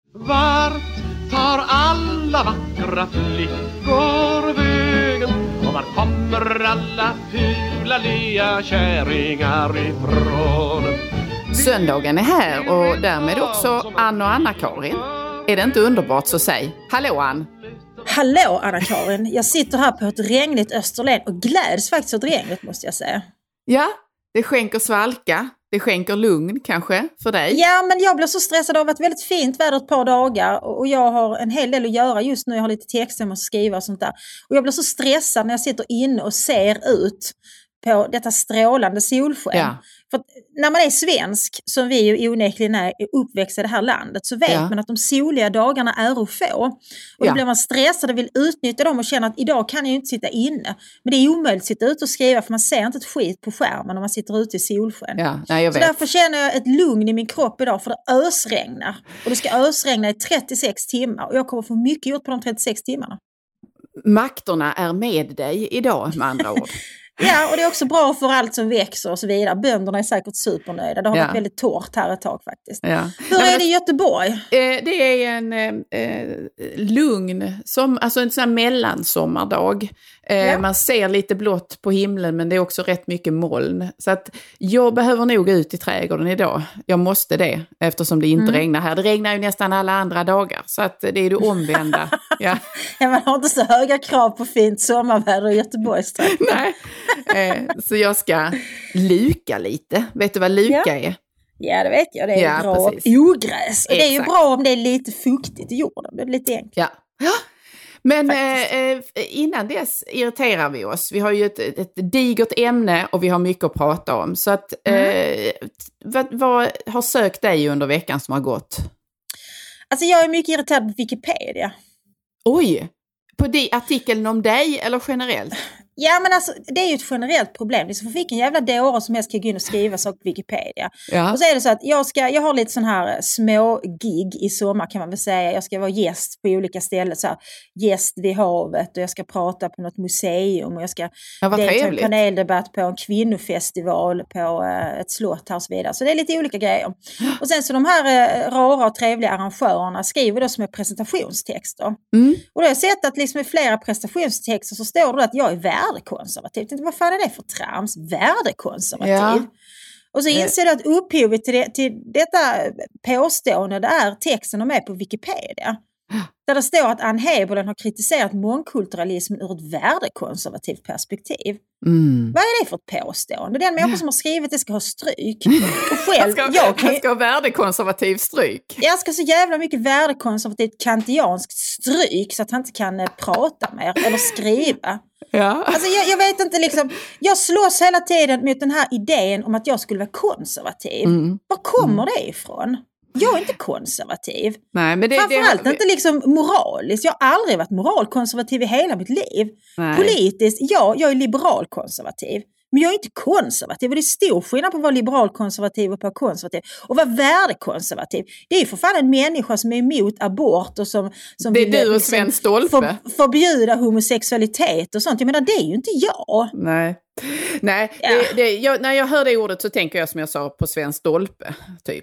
Vart tar alla vackra flickor vägen? Och var kommer alla fula lea kärringar ifrån? Söndagen är här och därmed också Ann och Anna-Karin. Är det inte underbart så säg? Hallå Ann! Hallå Anna-Karin! Jag sitter här på ett regnigt Österlen och gläds faktiskt åt regnet måste jag säga. Ja, det skänker svalka. Det skänker lugn kanske för dig? Ja, men jag blir så stressad av att det varit väldigt fint väder ett par dagar och jag har en hel del att göra just nu. Jag har lite texter att skriva och sånt där. Och jag blir så stressad när jag sitter inne och ser ut på detta strålande solsken. Ja. För när man är svensk, som vi ju onekligen är uppväxt i det här landet, så vet man att de soliga dagarna är att få. Och då blir man stressad och vill utnyttja dem och känna att idag kan jag ju inte sitta inne. Men det är omöjligt att sitta ute och skriva för man ser inte ett skit på skärmen om man sitter ute i solsken. Ja, nej, jag vet. Så därför känner jag ett lugn i min kropp idag för det ösregnar. Och det ska ösregna i 36 timmar och jag kommer få mycket gjort på de 36 timmarna. Makterna är med dig idag med andra ord. Ja, och det är också bra för allt som växer och så vidare. Bönderna är säkert supernöjda. Det har varit väldigt torrt här ett tag faktiskt. Ja. Hur är det i Göteborg? Det är en lugn, alltså en sån här mellansommardag. Man ser lite blått på himlen men det är också rätt mycket moln. Så att jag behöver nog ut i trädgården idag. Jag måste det eftersom det inte regnar här. Det regnar ju nästan alla andra dagar så att det är det omvända. Ja, man har inte så höga krav på fint sommarväder i Göteborgs Nej. Så jag ska luka lite. Vet du vad luka är? Ja, det vet jag. Det är bra ogräs. Och det är ju bra om det är lite fuktigt i jorden. Det är lite enkelt. Ja. Men innan dess irriterar vi oss. Vi har ju ett digert ämne och vi har mycket att prata om. Så att, vad har sökt dig under veckan som har gått? Alltså jag är mycket irriterad på Wikipedia. Oj! På artikeln om dig eller generellt? Ja, men alltså, det är ju ett generellt problem. Det är så för vilken jävla dåre som helst kan gå in och skriva saker på Wikipedia. Ja. Och så är det så att jag har lite sån här små gig i sommar kan man väl säga. Jag ska vara gäst på olika ställen. Så här, gäst vid havet och jag ska prata på något museum. Och jag ska delta i en paneldebatt på en kvinnofestival på ett slott här och så vidare. Så det är lite olika grejer. Och sen så de här rara och trevliga arrangörerna skriver då som är presentationstexter. Och då har jag sett att liksom i flera presentationstexter så står det att jag är värdekonservativ. Vad fan är det för trams? Värdekonservativ. Ja. Och så inser du att upphovet till detta påstående det är texten de är på Wikipedia. Där det står att Ann Heberlein har kritiserat mångkulturalismen ur ett värdekonservativt perspektiv. Vad är det för ett påstående? Den människa som har skrivit det ska ha stryk. Och själv, jag ska ha värdekonservativ stryk. Jag ska så jävla mycket värdekonservativt kantianskt stryk så att han inte kan prata mer eller skriva. Ja. Alltså jag vet inte liksom, jag slåss hela tiden mot den här idén om att jag skulle vara konservativ. Var kommer det ifrån? Jag är inte konservativ. Nej, men framförallt inte liksom moraliskt. Jag har aldrig varit moralkonservativ i hela mitt liv. Nej. Politiskt, jag är liberalkonservativ. Men jag är inte konservativ och det är stor skillnad på att vara liberalkonservativ och på konservativ. Och vara värdekonservativ, det är ju för fan en människa som är emot abort och som det är vill, du och Sven Stolpe. Förbjuda homosexualitet och sånt. Jag menar, det är ju inte jag. Nej, när jag hör det ordet så tänker jag som jag sa på Sven Stolpe typ.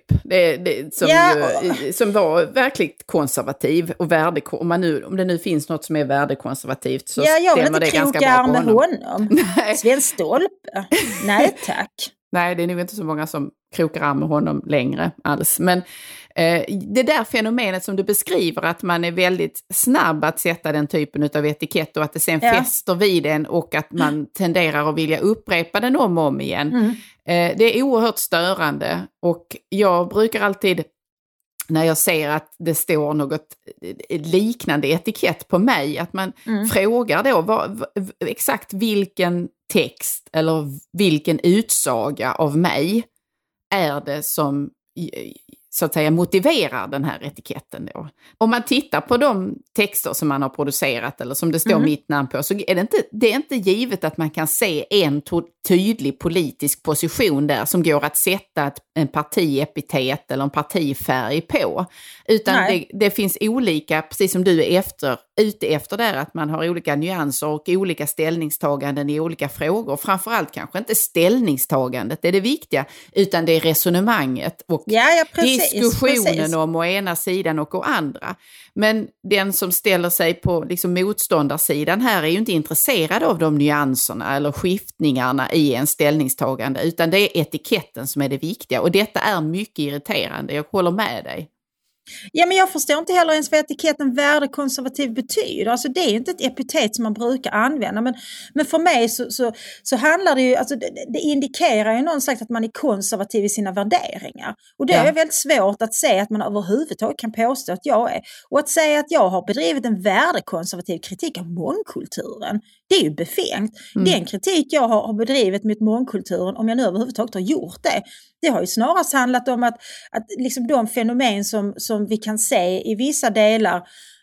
Som var verkligt konservativ och om det nu finns något som är värdekonservativt så stämmer det ganska bra på honom. Sven Stolpe. Nej tack. Nej, det är nog inte så många som krokar arm med honom längre alls. Men det där fenomenet som du beskriver, att man är väldigt snabb att sätta den typen av etikett och att det sen fäster vid den och att man tenderar att vilja upprepa den om och om igen. Det är oerhört störande och jag brukar alltid, när jag ser att det står något liknande etikett på mig, att man frågar då exakt vilken text eller vilken utsaga av mig är det som så att säga motiverar den här etiketten då. Om man tittar på de texter som man har producerat eller som det står mitt namn på, så är det är inte givet att man kan se en tydlig politisk position där som går att sätta en partiepitet eller en partifärg på. Utan det finns olika, precis som du är ute efter där, att man har olika nyanser och olika ställningstaganden i olika frågor. Framförallt kanske inte ställningstagandet är det viktiga, utan det är resonemanget och diskussionen om å ena sidan och å andra. Men den som ställer sig på liksom motståndarsidan här är ju inte intresserad av de nyanserna eller skiftningarna i en ställningstagande, utan det är etiketten som är det viktiga. Och detta är mycket irriterande, jag håller med dig. Ja, men jag förstår inte heller ens vad etiketten värdekonservativ betyder. Alltså det är ju inte ett epitet som man brukar använda. Men för mig så handlar det ju, alltså det indikerar ju någon sagt att man är konservativ i sina värderingar. Och det är väldigt svårt att säga att man överhuvudtaget kan påstå att jag är. Och att säga att jag har bedrivit en värdekonservativ kritik av mångkulturen, det är ju befängt. Den kritik jag har bedrivit mot mångkulturen, om jag nu överhuvudtaget har gjort det har ju snarast handlat om att liksom de fenomen som vi kan se i vissa delar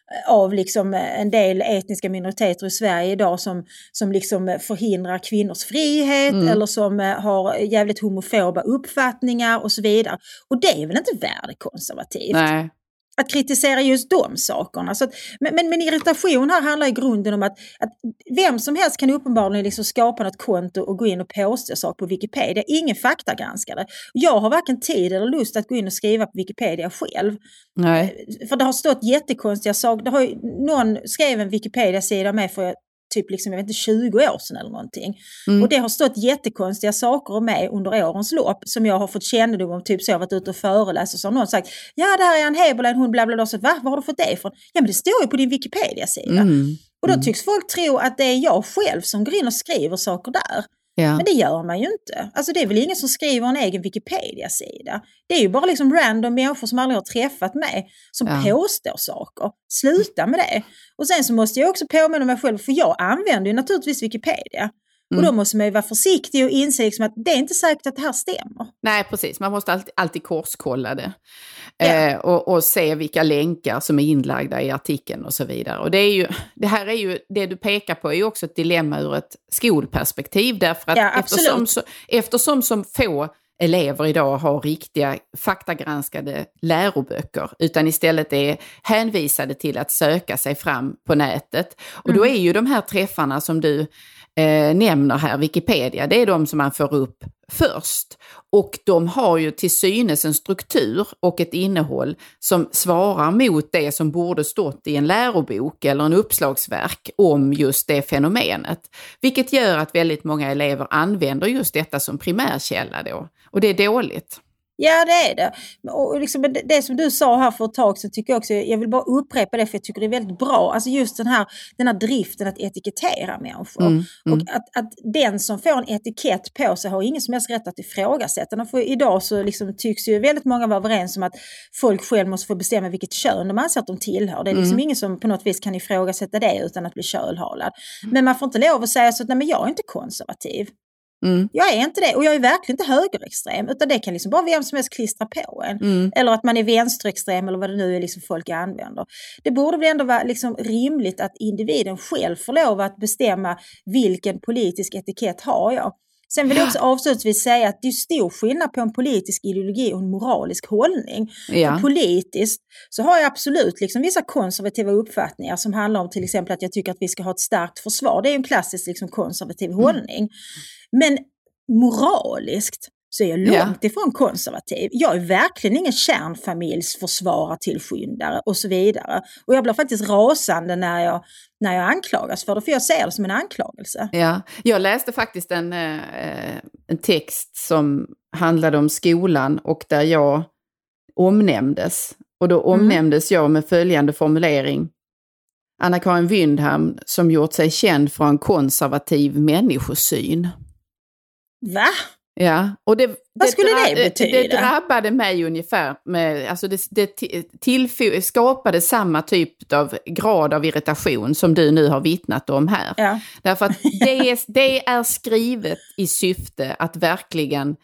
av liksom en del etniska minoriteter i Sverige idag som liksom förhindrar kvinnors frihet eller som har jävligt homofoba uppfattningar och så vidare. Och det är väl inte värdekonservativt? Nej. Att kritisera just de sakerna. Så att, men irritation här handlar i grunden om att vem som helst kan uppenbarligen liksom skapa något konto och gå in och påstå saker på Wikipedia. Ingen faktagranskare. Jag har varken tid eller lust att gå in och skriva på Wikipedia själv. Nej. För det har stått jättekonstiga saker. Någon skrev en Wikipedia-sida med för typ liksom, jag vet inte, 20 år sedan eller någonting. Och det har stått jättekonstiga saker om mig under årens lopp som jag har fått kännedom om, typ så jag har varit ute och föreläst och så har någon sagt, ja det här är en Heberlein, hon bla bla bla, så va? Var har du fått det ifrån? Ja men det står ju på din Wikipedia-sida. Och då tycks folk tro att det är jag själv som går in och skriver saker där. Ja. Men det gör man ju inte. Alltså det är väl ingen som skriver en egen Wikipedia-sida. Det är ju bara liksom random människor som aldrig har träffat mig som påstår saker. Sluta med det. Och sen så måste jag också påminna mig själv, för jag använder ju naturligtvis Wikipedia. Och då måste man ju vara försiktig och inse liksom att det är inte säkert att det här stämmer. Nej, precis. Man måste alltid korskolla det. Och se vilka länkar som är inlagda i artikeln och så vidare. Och det här är ju, det du pekar på är ju också ett dilemma ur ett skolperspektiv. Därför att eftersom som få elever idag har riktiga faktagranskade läroböcker utan istället är hänvisade till att söka sig fram på nätet. Och då är ju de här träffarna som du nämner här, Wikipedia, det är de som man får upp först. Och de har ju till synes en struktur och ett innehåll som svarar mot det som borde stått i en lärobok eller en uppslagsverk om just det fenomenet. Vilket gör att väldigt många elever använder just detta som primärkälla då. Och det är dåligt. Ja, det är det. Och liksom det som du sa här för ett tag så tycker jag också, jag vill bara upprepa det för jag tycker det är väldigt bra. Alltså just den här driften att etikettera människor. Och att den som får en etikett på sig har ingen som helst rätt att ifrågasätta den. För idag så liksom tycks ju väldigt många vara överens om att folk själv måste få bestämma vilket kön de anser att de tillhör. Det är liksom ingen som på något vis kan ifrågasätta det utan att bli kölhalad. Men man får inte lov att säga så att nej men jag är inte konservativ. Jag är inte det och jag är verkligen inte högerextrem utan det kan liksom bara vem som helst klistra på en. Eller att man är vänsterextrem eller vad det nu är liksom folk använder. Det borde väl ändå vara liksom rimligt att individen själv får lov att bestämma vilken politisk etikett har jag. Sen vill jag också avslutningsvis säga att det är stor skillnad på en politisk ideologi och en moralisk hållning. Ja. Politiskt så har jag absolut liksom vissa konservativa uppfattningar som handlar om till exempel att jag tycker att vi ska ha ett starkt försvar. Det är en klassisk liksom konservativ hållning. Men moraliskt så är jag långt ifrån konservativ. Jag är verkligen ingen kärnfamiljsförsvarartillskyndare och så vidare. Och jag blir faktiskt rasande när jag anklagas för det, för jag ser det som en anklagelse. Ja, jag läste faktiskt en text som handlade om skolan och där jag omnämndes. Och då omnämndes jag med följande formulering. Anna-Karin Wyndham som gjort sig känd för en konservativ människosyn. Va? Ja, och vad skulle det betyda? Det drabbade mig ungefär med, alltså det skapade samma typ av grad av irritation som du nu har vittnat om här. Ja. Därför att det är skrivet i syfte att verkligen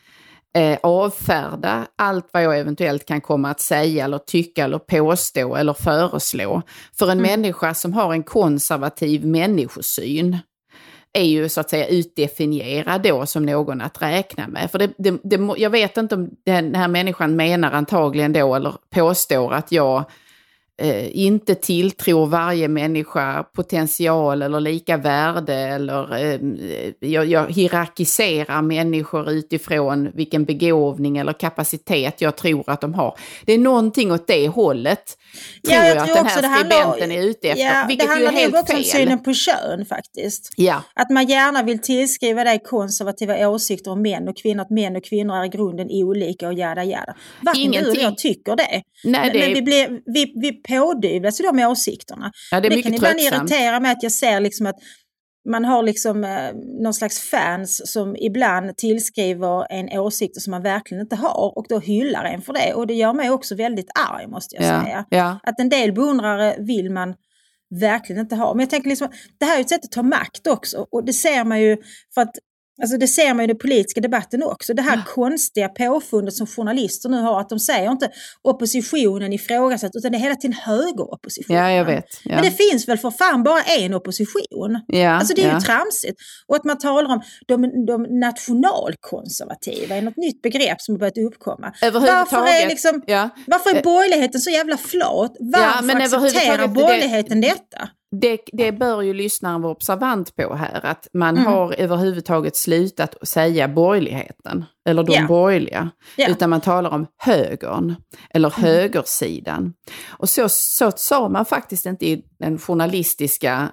avfärda allt vad jag eventuellt kan komma att säga eller tycka eller påstå eller föreslå för en människa som har en konservativ människosyn. är ju så att säga utdefinierad då som någon att räkna med. För jag vet inte om den här människan menar antagligen då eller påstår att jag inte tilltror varje människa potential eller lika värde eller jag hierarkiserar människor utifrån vilken begåvning eller kapacitet jag tror att de har. Det är någonting åt det hållet tror jag att den här skribenten är ute efter, vilket ju är helt fel. Det handlar också om synen på kön faktiskt. Ja. Att man gärna vill tillskriva dig konservativa åsikter om män och kvinnor, att män och kvinnor är i grunden olika och jada. Varken du eller jag tycker det. Nej, men vi pådyvlas ju de åsikterna. Ja, det kan ibland irritera mig att jag ser liksom att man har liksom någon slags fans som ibland tillskriver en åsikt som man verkligen inte har och då hyllar en för det. Och det gör mig också väldigt arg, måste jag säga. Ja. Att en del beundrare vill man verkligen inte ha. Men jag tänker liksom, det här är ett sätt att ta makt också. Och det ser man ju för att alltså det ser man ju i den politiska debatten också. Det här konstiga påfundet som journalister nu har, att de säger inte oppositionen ifrågasatt, utan det är hela tiden högeroppositionen. Ja, jag vet. Ja. Men det finns väl för fan bara en opposition. Ja, alltså det är ju tramsigt. Och att man talar om de nationalkonservativa är något nytt begrepp som har börjat uppkomma. Varför är borgerligheten så jävla flat? Varför accepterar borgerligheten detta? Det bör ju lyssnaren vara observant på här, att man har överhuvudtaget slutat att säga borgerligheten eller de borgerliga, utan man talar om högern eller högersidan. Och så sa man faktiskt inte i den journalistiska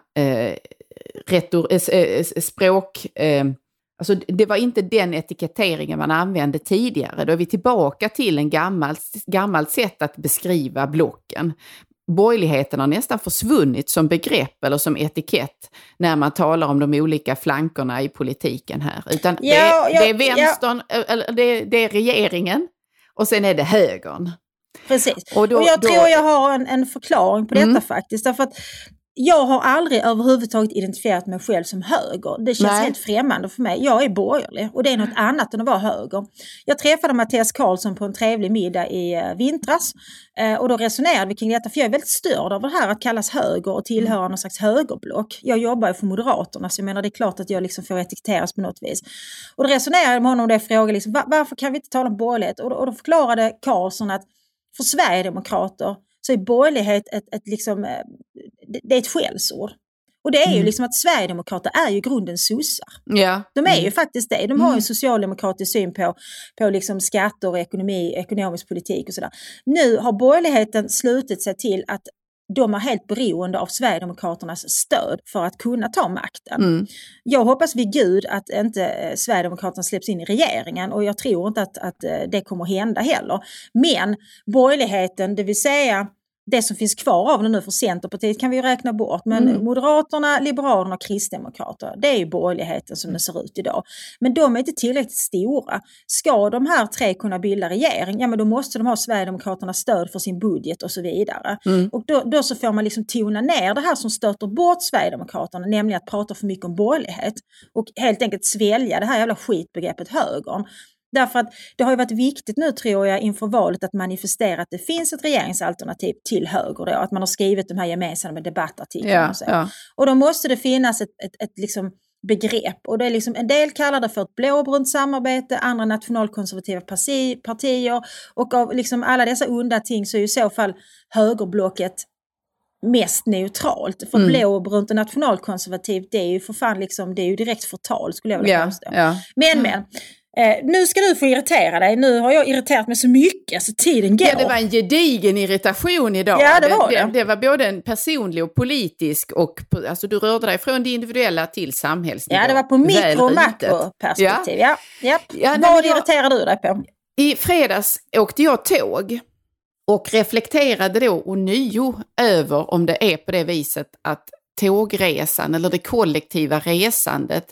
språk. Alltså det var inte den etiketteringen man använde tidigare. Då är vi tillbaka till en gammalt sätt att beskriva blocken. Borgerligheten har nästan försvunnit som begrepp eller som etikett när man talar om de olika flankerna i politiken här. Utan det är vänstern, det är regeringen och sen är det högern. Precis. Och jag tror jag har en förklaring på detta faktiskt. Därför att jag har aldrig överhuvudtaget identifierat mig själv som höger. Det känns helt främmande för mig. Jag är borgerlig och det är något annat än att vara höger. Jag träffade Mattias Karlsson på en trevlig middag i vintras och då resonerade vi kring detta, för jag är väldigt störd av det här att kallas höger och tillhöra någon slags högerblock. Jag jobbar ju för Moderaterna, så jag menar det är klart att jag liksom får etiketteras på något vis. Och då resonerade jag med honom och det frågade liksom, varför kan vi inte tala om borgerlighet? Och då förklarade Karlsson att för Sverigedemokrater så är borgerlighet det är ett skällsord. Och det är ju liksom att Sverigedemokrater är ju grunden sossar. Ja. De är ju faktiskt det. De har ju en socialdemokratisk syn på liksom skatter och ekonomisk politik och sådär. Nu har borgerligheten slutit sig till att de är helt beroende av Sverigedemokraternas stöd för att kunna ta makten. Jag hoppas vid Gud att inte Sverigedemokraterna släpps in i regeringen, och jag tror inte att det kommer att hända heller. Men borgerligheten, det vill säga det som finns kvar av det nu, för Centerpartiet kan vi ju räkna bort, men Moderaterna, Liberalerna och Kristdemokrater, det är ju borgerligheten som det ser ut idag. Men de är inte tillräckligt stora. Ska de här tre kunna bilda regering, ja men då måste de ha Sverigedemokraternas stöd för sin budget och så vidare. Och då så får man liksom tona ner det här som stöter bort Sverigedemokraterna, nämligen att prata för mycket om borgerlighet och helt enkelt svälja det här jävla skitbegreppet högern. Därför att det har ju varit viktigt nu, tror jag, inför valet att manifestera att det finns ett regeringsalternativ till höger då, att man har skrivit de här gemensamma debattartiklarna och så. Ja. Och då måste det finnas ett liksom begrepp, och det är liksom, en del kallar det för ett blåbrunt samarbete, andra nationalkonservativa partier, och av liksom alla dessa onda ting så är ju i så fall högerblocket mest neutralt. För blåbrunt och nationalkonservativt, det är ju för fan liksom, det är ju direkt förtal, skulle jag vilja påstå. Men nu ska du få irritera dig. Nu har jag irriterat mig så mycket så tiden går. Ja, det var en gedigen irritation idag. Ja, det var det. Det var både en personlig och politisk, och alltså du rörde dig från det individuella till samhällsnivå. Ja, det var på mikro- och makroperspektiv. Ja. Vad irriterar du dig på? I fredags åkte jag tåg och reflekterade då ånyo över om det är på det viset att tågresan eller det kollektiva resandet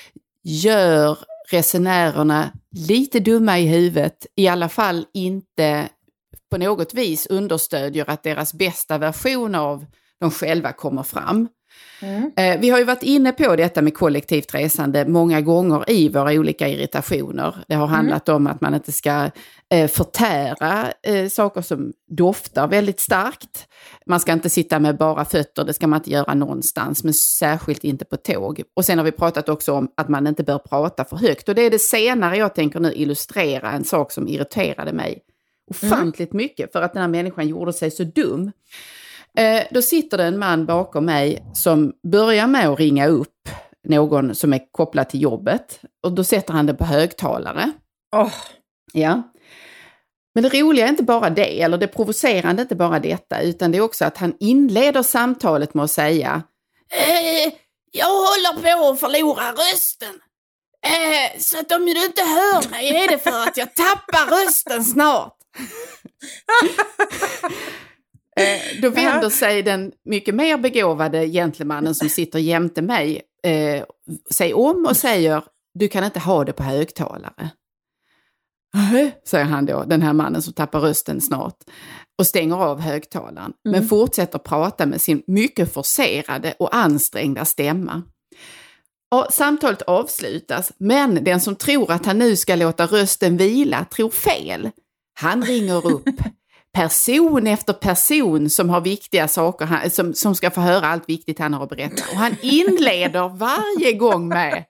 gör resenärerna lite dumma i huvudet, i alla fall inte på något vis understödjer att deras bästa version av de själva kommer fram. Vi har ju varit inne på detta med kollektivt resande många gånger i våra olika irritationer. Det har handlat om att man inte ska förtära saker som doftar väldigt starkt. Man ska inte sitta med bara fötter, det ska man inte göra någonstans, men särskilt inte på tåg. Och sen har vi pratat också om att man inte bör prata för högt. Och det är det senare jag tänker nu illustrera, en sak som irriterade mig ofantligt mycket för att den här människan gjorde sig så dum. Då sitter det en man bakom mig som börjar med att ringa upp någon som är kopplad till jobbet. Och då sätter han det på högtalare. Ja. Men det roliga är inte bara det, eller det provocerande är inte bara detta, utan det är också att han inleder samtalet med att säga jag håller på att förlora rösten. Så att om du inte hör mig är det för att jag tappar rösten snart. Då vänder sig den mycket mer begåvade gentlemannen som sitter jämte mig sig om och säger, du kan inte ha det på högtalare. Säger han då, den här mannen som tappar rösten snart, och stänger av högtalaren. Men fortsätter prata med sin mycket forcerade och ansträngda stämma. Och samtalet avslutas, men den som tror att han nu ska låta rösten vila tror fel. Han ringer upp person efter person som har viktiga saker, som ska få höra allt viktigt han har att berätta. Och han inleder varje gång med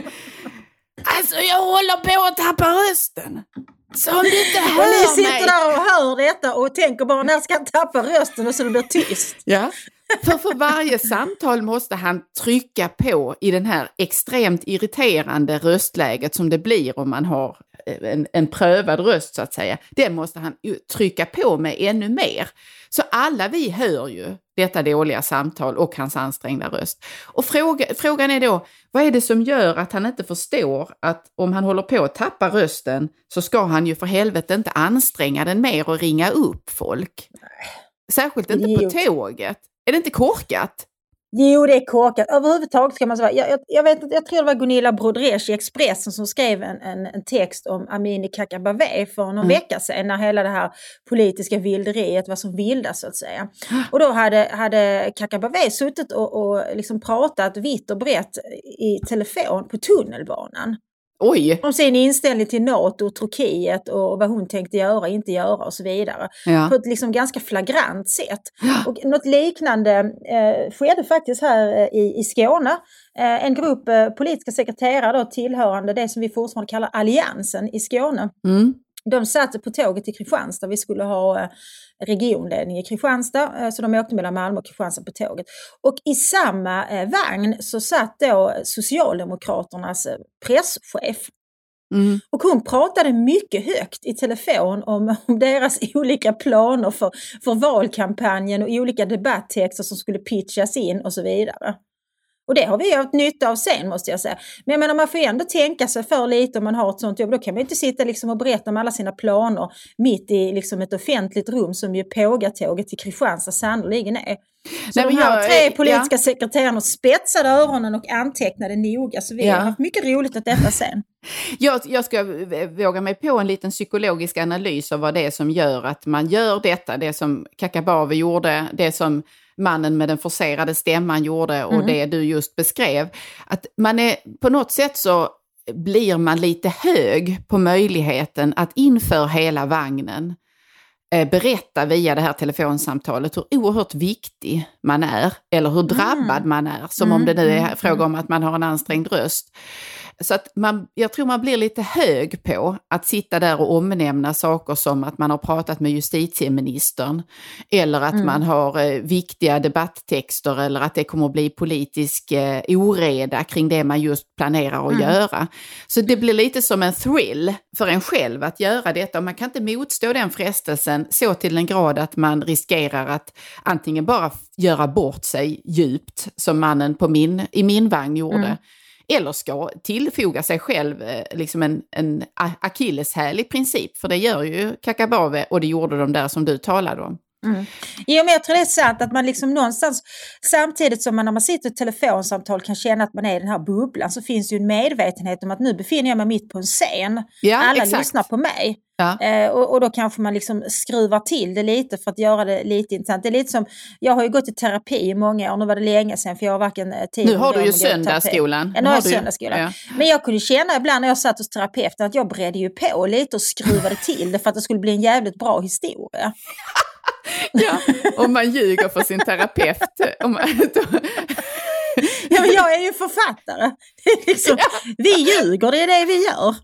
alltså jag håller på att tappa rösten. Så om du inte hör mig. Och ni sitter där och hör detta och tänker bara när ska han tappa rösten och så det blir tyst. Ja, för varje samtal måste han trycka på i den här extremt irriterande röstläget som det blir om man har en prövad röst så att säga. Det måste han trycka på med ännu mer. Så alla vi hör ju detta dåliga samtal och hans ansträngda röst. Och frågan är då, vad är det som gör att han inte förstår att om han håller på att tappa rösten så ska han ju för helvete inte anstränga den mer och ringa upp folk. Särskilt inte på tåget. Är det inte korkat? Jo, det är korkat. Överhuvudtaget kan man säga. Jag tror det var Gunilla Brodrej i Expressen som skrev en text om Amineh Kakabaveh för någon vecka sedan när hela det här politiska vilderiet var som vildast så att säga. Och då hade Kakabaveh suttit och liksom pratat vitt och brett i telefon på tunnelbanan. Oj. Om sin inställning till NATO och Turkiet och vad hon tänkte göra, inte göra och så vidare. Ja. På ett liksom ganska flagrant sätt. Ja. Och något liknande skedde faktiskt här i Skåne. En grupp politiska sekreterare då, tillhörande det som vi fortfarande kallar Alliansen i Skåne. De satt på tåget till Kristianstad. Vi skulle ha regionledning i Kristianstad. Så de åkte mellan Malmö och Kristianstad på tåget. Och i samma vagn så satt då Socialdemokraternas presschef. Och hon pratade mycket högt i telefon om deras olika planer för valkampanjen och olika debatttexter som skulle pitchas in och så vidare. Och det har vi haft nytta av sen måste jag säga. Men jag menar man får ändå tänka sig för lite om man har ett sånt jobb. Då kan man inte sitta liksom och berätta om alla sina planer mitt i liksom ett offentligt rum som ju Pågatåget till Kristianstad sannoliken är. Så de här tre politiska sekreterarna spetsade öronen och antecknade noga. Så vi har haft mycket roligt att detta sen. Jag ska våga mig på en liten psykologisk analys av vad det är som gör att man gör detta. Det som Kakabaveh gjorde, det som mannen med den forcerade stämman gjorde och det du just beskrev. Att man är på något sätt så blir man lite hög på möjligheten att inför hela vagnen berätta via det här telefonsamtalet hur oerhört viktig man är eller hur drabbad man är, som om det nu är fråga om att man har en ansträngd röst. Så att jag tror man blir lite hög på att sitta där och omnämna saker som att man har pratat med justitieministern eller att man har viktiga debatttexter eller att det kommer att bli politisk oreda kring det man just planerar att göra. Så det blir lite som en thrill för en själv att göra detta och man kan inte motstå den frestelsen så till en grad att man riskerar att antingen bara göra bort sig djupt som mannen i min vagn gjorde. Eller ska tillfoga sig själv liksom en akilleshäl i princip. För det gör ju Kakabaveh och det gjorde de där som du talade om. Jo, men jag tror det är sant att man liksom någonstans, samtidigt som man när man sitter i ett telefonsamtal kan känna att man är i den här bubblan, så finns ju en medvetenhet om att nu befinner jag mig mitt på en scen. Alla lyssnar på mig. Ja. Och då kanske man liksom skruvar till det lite för att göra det lite intressant. Det är lite som, jag har ju gått i terapi i många år, nu var det länge sedan för jag har varken tid. Nu har du ju söndagsskolan. Nu har jag söndagsskolan. Ja. Men jag kunde känna ibland när jag satt hos terapeuten att jag bredde ju på lite och skruvade till det för att det skulle bli en jävligt bra historia. Ja, om man ljuger för sin terapeut. Ja, men jag är ju författare. Det är liksom, vi ljuger, det är det vi gör.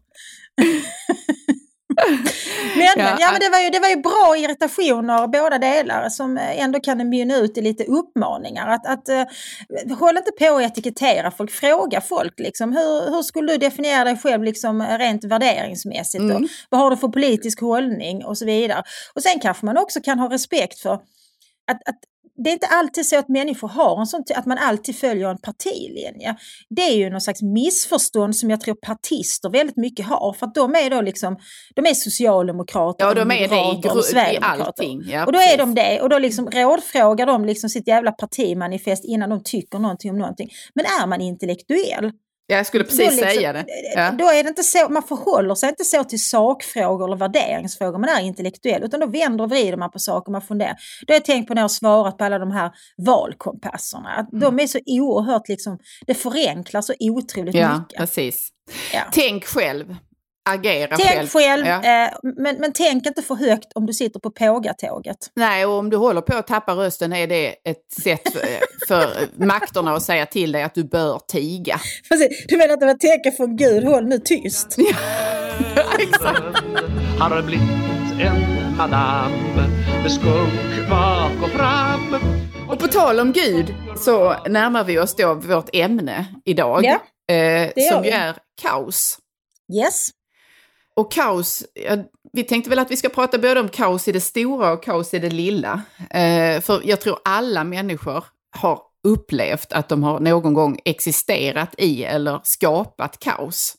Men det var ju bra irritationer båda delar som ändå kan mynna ut i lite uppmaningar. Att håll inte på att etikettera folk, fråga folk liksom, hur skulle du definiera dig själv liksom, rent värderingsmässigt då? Vad har du för politisk hållning och så vidare. Och sen kanske man också kan ha respekt för att det är inte alltid så att människor har en sån, att man alltid följer en partilinje. Det är ju någon slags missförstånd som jag tror partister väldigt mycket har. För att de är då liksom, de är socialdemokrater. Ja, de är det i allting. Ja, och då är de det. Och då liksom rådfrågar de liksom sitt jävla partimanifest innan de tycker någonting om någonting. Men är man intellektuell? Jag skulle precis säga det. Ja. Då är det inte så, man förhåller sig inte så till sakfrågor eller värderingsfrågor, man är intellektuell, utan då vänder och vrider man på saker, man funderar. Då har jag tänkt på när jag har svarat på alla de här valkompasserna, att de är så oerhört liksom, det förenklar så otroligt mycket. Ja, precis. Ja. Tänk själv. Agera tänk själv, men tänk inte för högt om du sitter på pågatåget. Nej, och om du håller på att tappa rösten är det ett sätt för makterna att säga till dig att du bör tiga. Du menar att det var tecken från Gud, håll nu tyst. Ja, exakt. Har blivit en madame med skunk bak och fram. Och på tal om Gud så närmar vi oss då vårt ämne idag, som ju är kaos. Yes. Och kaos, vi tänkte väl att vi ska prata både om kaos i det stora och kaos i det lilla. För jag tror alla människor har upplevt att de har någon gång existerat i eller skapat kaos.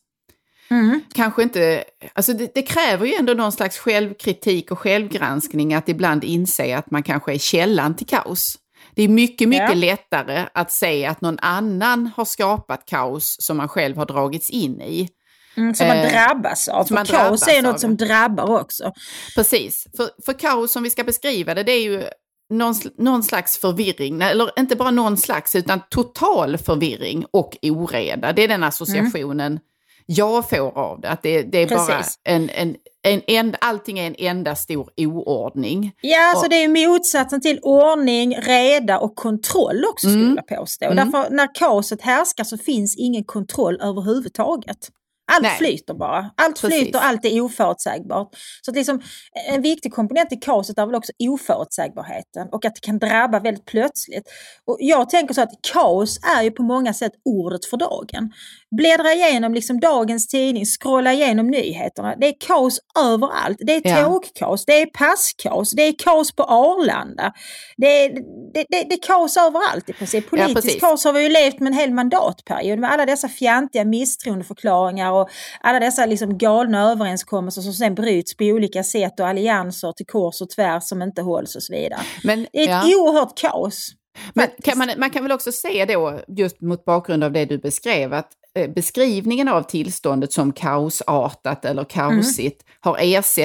Kanske inte, alltså det kräver ju ändå någon slags självkritik och självgranskning att ibland inse att man kanske är källan till kaos. Det är mycket lättare att säga att någon annan har skapat kaos som man själv har dragits in i. Som man drabbas av. För kaos är något som drabbar också. Precis. För kaos som vi ska beskriva det är ju någon slags förvirring. Eller inte bara någon slags utan total förvirring och oreda. Det är den associationen jag får av det. Att det är bara allting är en enda stor oordning. Ja, så det är ju motsatsen till ordning, reda och kontroll också skulle jag påstå. Därför när kaoset härskar så finns ingen kontroll överhuvudtaget. Allt flyter bara. Allt flyter, allt är oförutsägbart. Så att liksom, en viktig komponent i kaoset är väl också oförutsägbarheten och att det kan drabba väldigt plötsligt. Och jag tänker så att kaos är ju på många sätt ordet för dagen. Bläddra igenom liksom dagens tidning, scrolla igenom nyheterna. Det är kaos överallt. Det är tågkaos, det är passkaos, det är kaos på Arlanda. Det är kaos överallt i princip. Politiskt kaos har vi ju levt med en hel mandatperiod med alla dessa fjantiga misstroendeförklaringar och alla dessa liksom galna överenskommelser som sen bryts på olika sätt och allianser till kors och tvärs som inte hålls och så vidare. Men, det är ett oerhört kaos. Men man kan väl också säga då, just mot bakgrund av det du beskrev, att beskrivningen av tillståndet som kaosartat eller kaosigt har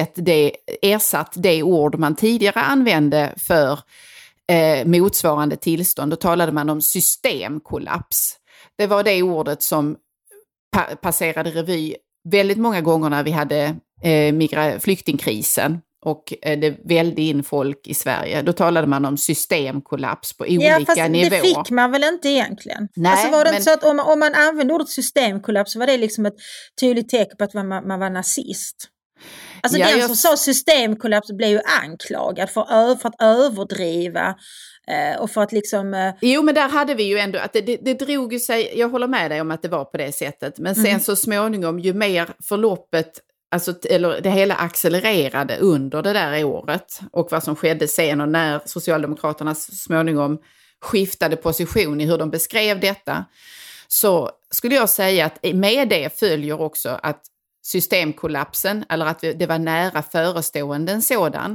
ersatt det ord man tidigare använde för motsvarande tillstånd. Då talade man om systemkollaps. Det var det ordet som passerade revy väldigt många gånger när vi hade flyktingkrisen och det välde in folk i Sverige. Då talade man om systemkollaps på olika nivåer. Det fick man väl inte egentligen? Nej, alltså var det inte så att om man använde ordet systemkollaps så var det liksom ett tydligt tecken på att man var nazist? Alltså den som sa systemkollaps blev ju anklagad för att överdriva och för att liksom... Jo, men där hade vi ju ändå att det drog ju sig, jag håller med dig om att det var på det sättet, men sen så småningom ju mer förloppet, alltså, eller det hela accelererade under det där året och vad som skedde sen och när Socialdemokraterna småningom skiftade position i hur de beskrev detta, så skulle jag säga att med det följer också att systemkollapsen, eller att det var nära förestående en sådan,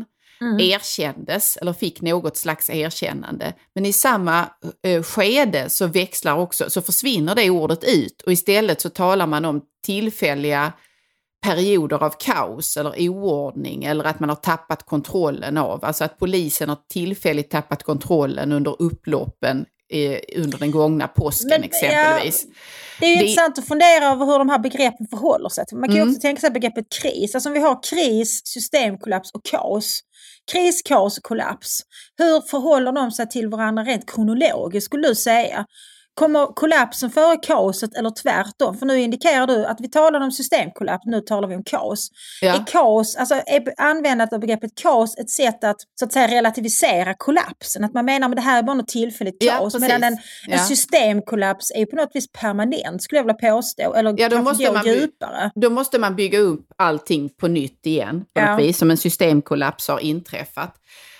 erkändes eller fick något slags erkännande. Men i samma skede så så försvinner det ordet ut och istället så talar man om tillfälliga perioder av kaos eller oordning eller att man har tappat kontrollen av. Alltså att polisen har tillfälligt tappat kontrollen under upploppen under den gångna påsken exempelvis. Ja, det är ju intressant att fundera över hur de här begreppen förhåller sig. Man kan ju också tänka sig begreppet kris. Alltså om vi har kris, systemkollaps och kaos. Kris, kaos och kollaps. Hur förhåller de sig till varandra rent kronologiskt skulle du säga? Kommer kollapsen före kaoset eller tvärtom? För nu indikerar du att vi talar om systemkollaps, nu talar vi om kaos. Ja. Är kaos, alltså är användandet av begreppet kaos ett sätt att så att säga relativisera kollapsen? Att man menar att det här är bara något tillfälligt kaos, medan en systemkollaps är på något vis permanent, skulle jag vilja påstå. Eller kanske gå djupare. Då måste man bygga upp allting på nytt igen, på något vis, som en systemkollaps har inträffat.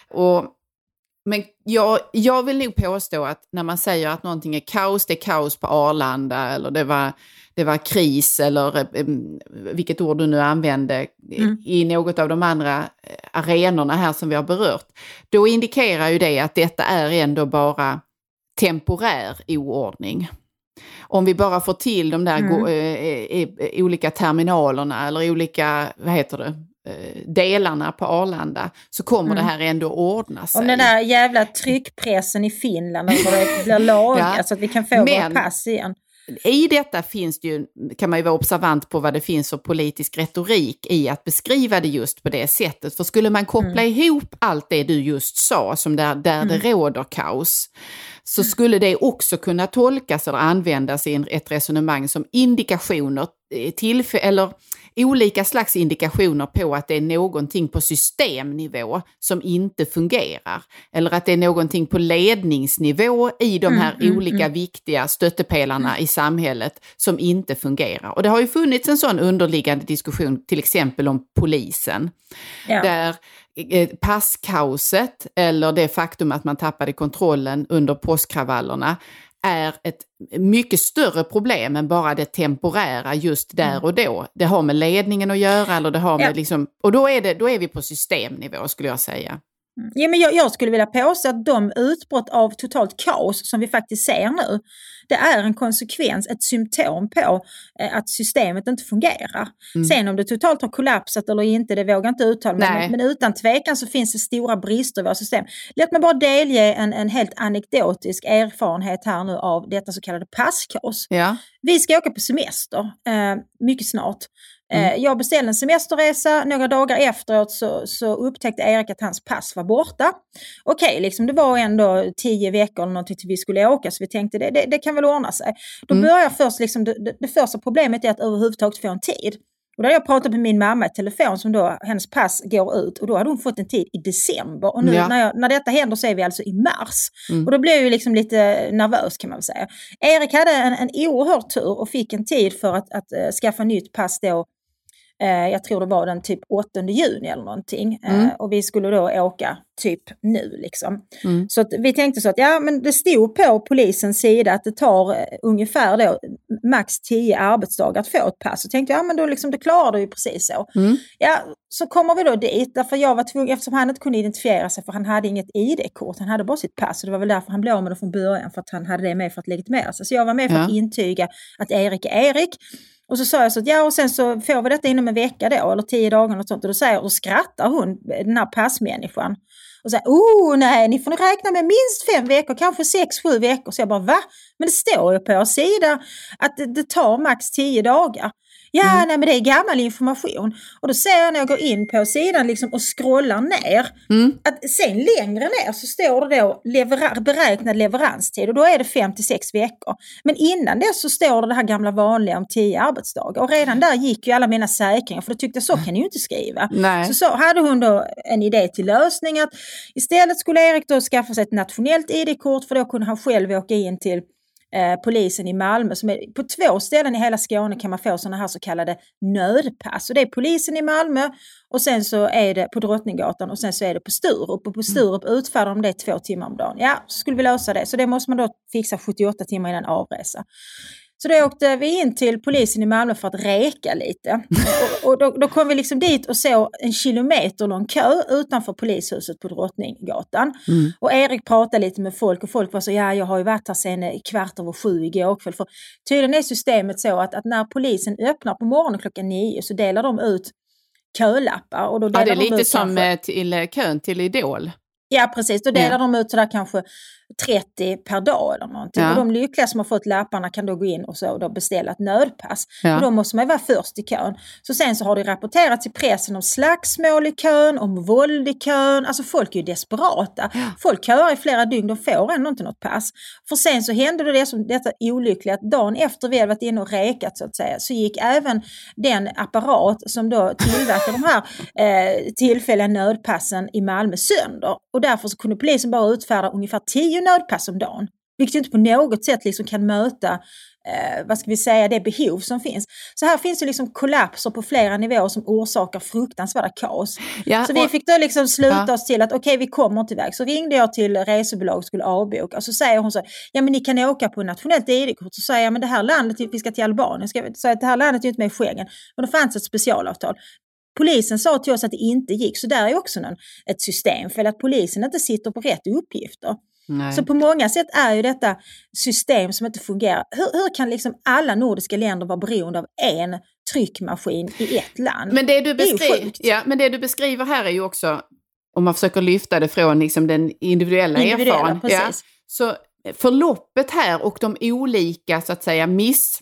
Men jag vill nog påstå att när man säger att någonting är kaos, det är kaos på Arlanda eller det var kris eller vilket ord du nu använde i något av de andra arenorna här som vi har berört. Då indikerar ju det att detta är ändå bara temporär oordning. Om vi bara får till de där olika terminalerna eller olika, delarna på Arlanda så kommer det här ändå ordna sig. Om den där jävla tryckpressen i Finland det blir lagat så att vi kan få våra pass igen. I detta finns det ju, kan man ju vara observant på vad det finns för politisk retorik i att beskriva det just på det sättet. För skulle man koppla ihop allt det du just sa som där det råder kaos så skulle det också kunna tolkas eller användas i ett resonemang som indikationer eller olika slags indikationer på att det är någonting på systemnivå som inte fungerar. Eller att det är någonting på ledningsnivå i de här olika viktiga stöttepelarna i samhället som inte fungerar. Och det har ju funnits en sån underliggande diskussion till exempel om polisen. Ja. Där passkaoset eller det faktum att man tappade kontrollen under påskkravallerna är ett mycket större problem än bara det temporära just där och då. Det har med ledningen att göra eller det har med och då är vi på systemnivå skulle jag säga. Ja, men jag skulle vilja påstå att de utbrott av totalt kaos som vi faktiskt ser nu, det är en konsekvens, ett symptom på att systemet inte fungerar. Sen om det totalt har kollapsat eller inte, det vågar inte uttala mig, men utan tvekan så finns det stora brister i våra system. Låt mig bara delge en helt anekdotisk erfarenhet här nu av detta så kallade passkaos. Ja. Vi ska åka på semester mycket snart. Jag beställde en semesterresa, några dagar efteråt så upptäckte Erik att hans pass var borta. Okej, det var ändå 10 veckor eller någonting till vi skulle åka så vi tänkte det kan väl ordna sig. Då börjar först det första problemet är att överhuvudtaget få en tid. Och då hade jag pratat med min mamma i telefon som då, hennes pass går ut och då hade hon fått en tid i december. Och nu när detta händer så är vi alltså i mars. Och då blev jag lite nervös kan man väl säga. Erik hade en oerhörd tur och fick en tid för att skaffa nytt pass då. Jag tror det var den typ 8 juni eller någonting. Och vi skulle då åka typ nu . Så att vi tänkte så att men det stod på polisens sida att det tar ungefär då max 10 arbetsdagar att få ett pass. Så tänkte jag, men då det klarar du ju precis så. Ja, så kommer vi då dit. Därför jag var tvungen, eftersom han inte kunde identifiera sig för han hade inget ID-kort. Han hade bara sitt pass och det var väl därför han blev med det från början. För att han hade det med för att legitimera sig. Så jag var med för att intyga att Erik är Erik. Och så sa jag så att och sen så får vi detta inom en vecka då, eller 10 dagar och sånt. Och då skrattar hon, den här passmänniskan. Och säger, nej, ni får nog räkna med minst 5 veckor, kanske 6-7 veckor. Så jag bara, va? Men det står ju på er sida att det tar max 10 dagar. Nej men det är gammal information. Och då ser jag när jag går in på sidan och scrollar ner. Att sen längre ner så står det då beräknad leveranstid. Och då är det 5-6 veckor. Men innan det så står det här gamla vanliga om 10 arbetsdagar. Och redan där gick ju alla mina säkringar. För då tyckte jag så kan ni ju inte skriva. Så hade hon då en idé till lösning. Att istället skulle Erik då skaffa sig ett nationellt ID-kort. För då kunde han själv åka in till polisen i Malmö som är på 2 ställen i hela Skåne kan man få sådana här så kallade nödpass. Och det är polisen i Malmö och sen så är det på Drottninggatan och sen så är det på Sturup. Och på Sturup utfärdar de det 2 timmar om dagen. Ja, så skulle vi lösa det. Så det måste man då fixa 78 timmar innan avresa. Så då åkte vi in till polisen i Malmö för att reka lite. Och då kom vi liksom dit och såg en kilometer lång kö utanför polishuset på Drottninggatan. Och Erik pratade lite med folk och folk var så, jag har ju varit här sedan 7:15 igår kväll. För tydligen är systemet så att när polisen öppnar på morgonen 9:00 så delar de ut kölappar. Och då delar det är de lite ut som till kön till Idol. Ja, precis. Då delar de ut sådär kanske 30 per dag eller någonting. Och de lyckliga som har fått lapparna kan då gå in och så då beställa ett nödpass. Och då måste man ju vara först i kön. Så sen så har det rapporterats i pressen om slagsmål i kön, om våld i kön. Alltså folk är ju desperata. Folk köar i flera dygn, de får ändå inte något pass. För sen så hände det som detta olyckliga att dagen efter vi hade varit inne och rekat så att säga, så gick även den apparat som då tillverkar de här tillfälliga nödpassen i Malmö sönder. Och därför så kunde polisen bara utfärda ungefär 10 nödpass om dagen. Vilket inte på något sätt liksom kan möta det behov som finns. Så här finns det liksom kollapser på flera nivåer som orsakar fruktansvärda kaos. Så vi fick då liksom sluta oss till att okej, vi kommer inte iväg. Så ringde jag till resebolag och skulle avboka. Och så säger hon så, ja men ni kan åka på nationellt ID-kort. Så säger jag, men det här landet, vi ska till Albanien. Så att det här landet är inte med i Schengen. Men det fanns ett specialavtal. Polisen sa till oss att det inte gick, så där är också ett system för att polisen inte sitter på rätt uppgifter. Nej. Så på många sätt är ju detta system som inte fungerar. Hur kan liksom alla nordiska länder vara beroende av en tryckmaskin i ett land? Men det du beskriver här är ju också, om man försöker lyfta det från liksom den individuella erfarenheten. Så förloppet här och de olika så att säga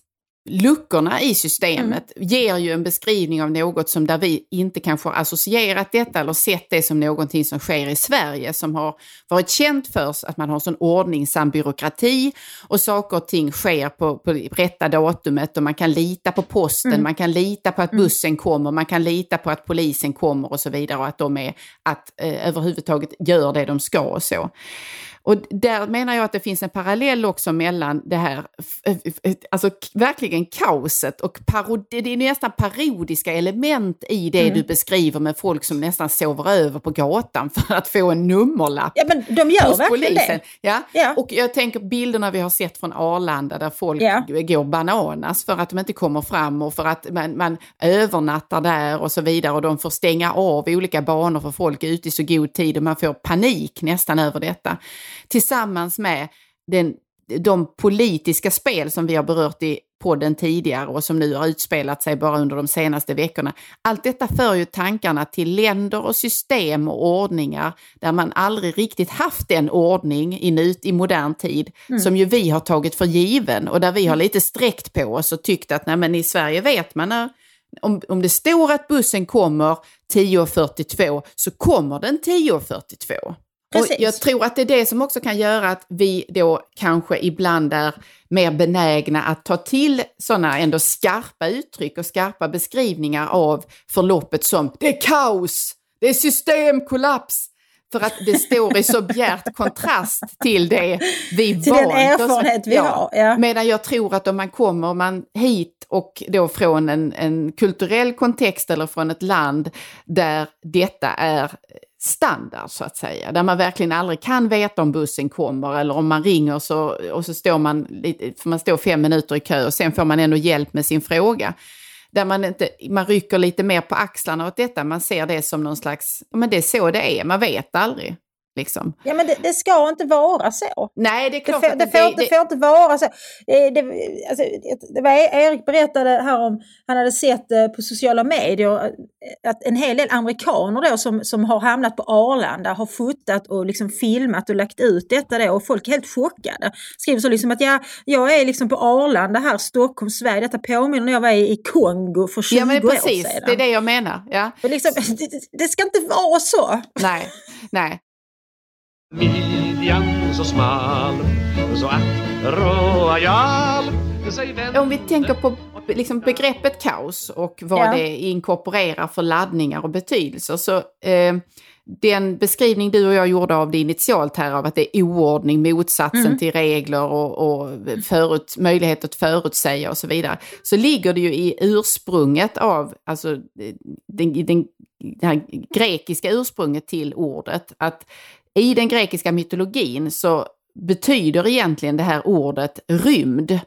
luckorna i systemet ger ju en beskrivning av något som där vi inte kanske har associerat detta eller sett det som någonting som sker i Sverige, som har varit känt för att man har sån ordningsam byråkrati och saker och ting sker på rätta datumet och man kan lita på posten, man kan lita på att bussen kommer, man kan lita på att polisen kommer och så vidare och att de överhuvudtaget gör det de ska och så. Och där menar jag att det finns en parallell också mellan det här, alltså verkligen kaoset och det är nästan parodiska element i det du beskriver med folk som nästan sover över på gatan för att få en nummerlapp. Ja, men de gör verkligen det. Ja, och jag tänker bilderna vi har sett från Arlanda där folk går bananas för att de inte kommer fram och för att man övernattar där och så vidare och de får stänga av olika banor för folk ute i så god tid och man får panik nästan över detta. Tillsammans med de politiska spel som vi har berört i podden tidigare och som nu har utspelat sig bara under de senaste veckorna. Allt detta för ju tankarna till länder och system och ordningar där man aldrig riktigt haft den ordning i modern tid som ju vi har tagit för given och där vi har lite sträckt på oss och tyckt att men i Sverige vet man om det står att bussen kommer 10:42 så kommer den 10:42. Precis. Och jag tror att det är det som också kan göra att vi då kanske ibland är mer benägna att ta till sådana ändå skarpa uttryck och skarpa beskrivningar av förloppet som det är kaos, det är systemkollaps. För att det står i så bjärt kontrast till det vi till den erfarenhet vi har. Ja. Medan jag tror att om man kommer hit och då från en kulturell kontext eller från ett land där detta är standard så att säga. Där man verkligen aldrig kan veta om bussen kommer eller om man ringer och så står får man stå 5 minuter i kö och sen får man ändå hjälp med sin fråga. Där man rycker lite mer på axlarna åt detta. Man ser det som någon slags, men det är så det är, man vet aldrig. Liksom. Ja, men det ska inte vara så. Nej, det är klart det får inte vara så. Det var Erik berättade här om, han hade sett på sociala medier att en hel del amerikaner då som har hamnat på Arlanda har fotat och liksom filmat och lagt ut detta då, och folk är helt chockade. Skriver så liksom att jag är liksom på Arlanda här, Stockholm, Sverige. Detta påminner när jag var i Kongo för 20 år sedan. Ja, men precis, det är det jag menar. Ja. Liksom, det ska inte vara så. Nej. Midjan så smal, så att royal. Om vi tänker på liksom begreppet kaos och vad det inkorporerar för laddningar och betydelser, så den beskrivning du och jag gjorde av det initialt här av att det är oordning, motsatsen till regler och möjlighet att förutsäga och så vidare, så ligger det ju i ursprunget av, alltså det här grekiska ursprunget till ordet, att i den grekiska mytologin så betyder egentligen det här ordet rymd.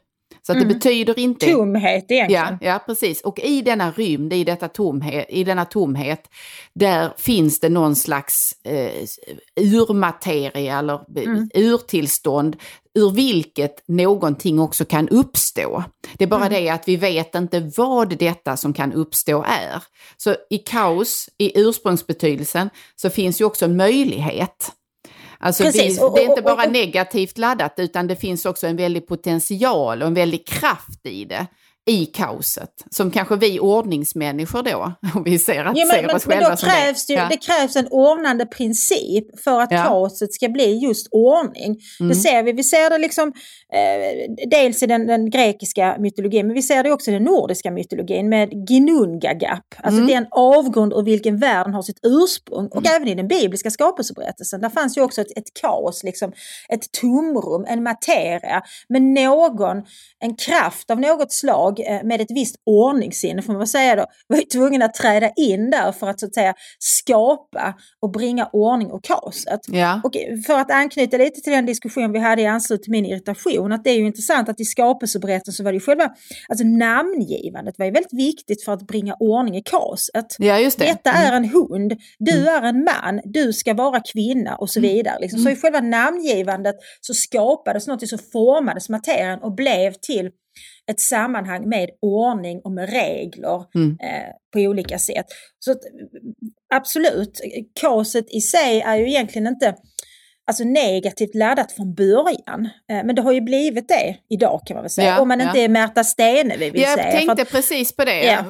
Så att det betyder inte... Tomhet egentligen. Ja, precis. Och i denna rymd, i denna tomhet, där finns det någon slags urmateria eller urtillstånd ur vilket någonting också kan uppstå. Det är bara det att vi vet inte vad detta som kan uppstå är. Så i kaos, i ursprungsbetydelsen, så finns ju också möjlighet. Alltså det är inte bara negativt laddat, utan det finns också en väldig potential och en väldig kraft i det. I kaoset, som kanske vi ordningsmänniskor då, om vi ser oss själva då som krävs det. Det krävs en ordnande princip för att kaoset ska bli just ordning. Det ser vi ser det liksom dels i den grekiska mytologin, men vi ser det också i den nordiska mytologin med Ginnungagap. Alltså det är en avgrund ur vilken världen har sitt ursprung. Och även i den bibliska skapelseberättelsen, där fanns ju också ett kaos, liksom, ett tomrum, en materia, med en kraft av något slag med ett visst ordningssinne, får man väl säga då, var ju tvungen att träda in där för att så att säga skapa och bringa ordning och kaoset. Ja. Och för att anknyta lite till den diskussion vi hade i anslutning till min irritation, att det är ju intressant att i skapelseberättelsen så var det ju själva, alltså namngivandet var ju väldigt viktigt för att bringa ordning i kaoset. Ja, just det. Detta är en hund, du är en man, du ska vara kvinna och så vidare. Liksom. Så i själva namngivandet så skapades något som formades materien och blev till ett sammanhang med ordning och med regler på olika sätt. Så att, absolut, kaoset i sig är ju egentligen inte alltså negativt laddat från början. Men det har ju blivit det idag, kan man väl säga. Om man inte är Märta Stenevi vill säga. Jag tänkte precis på det.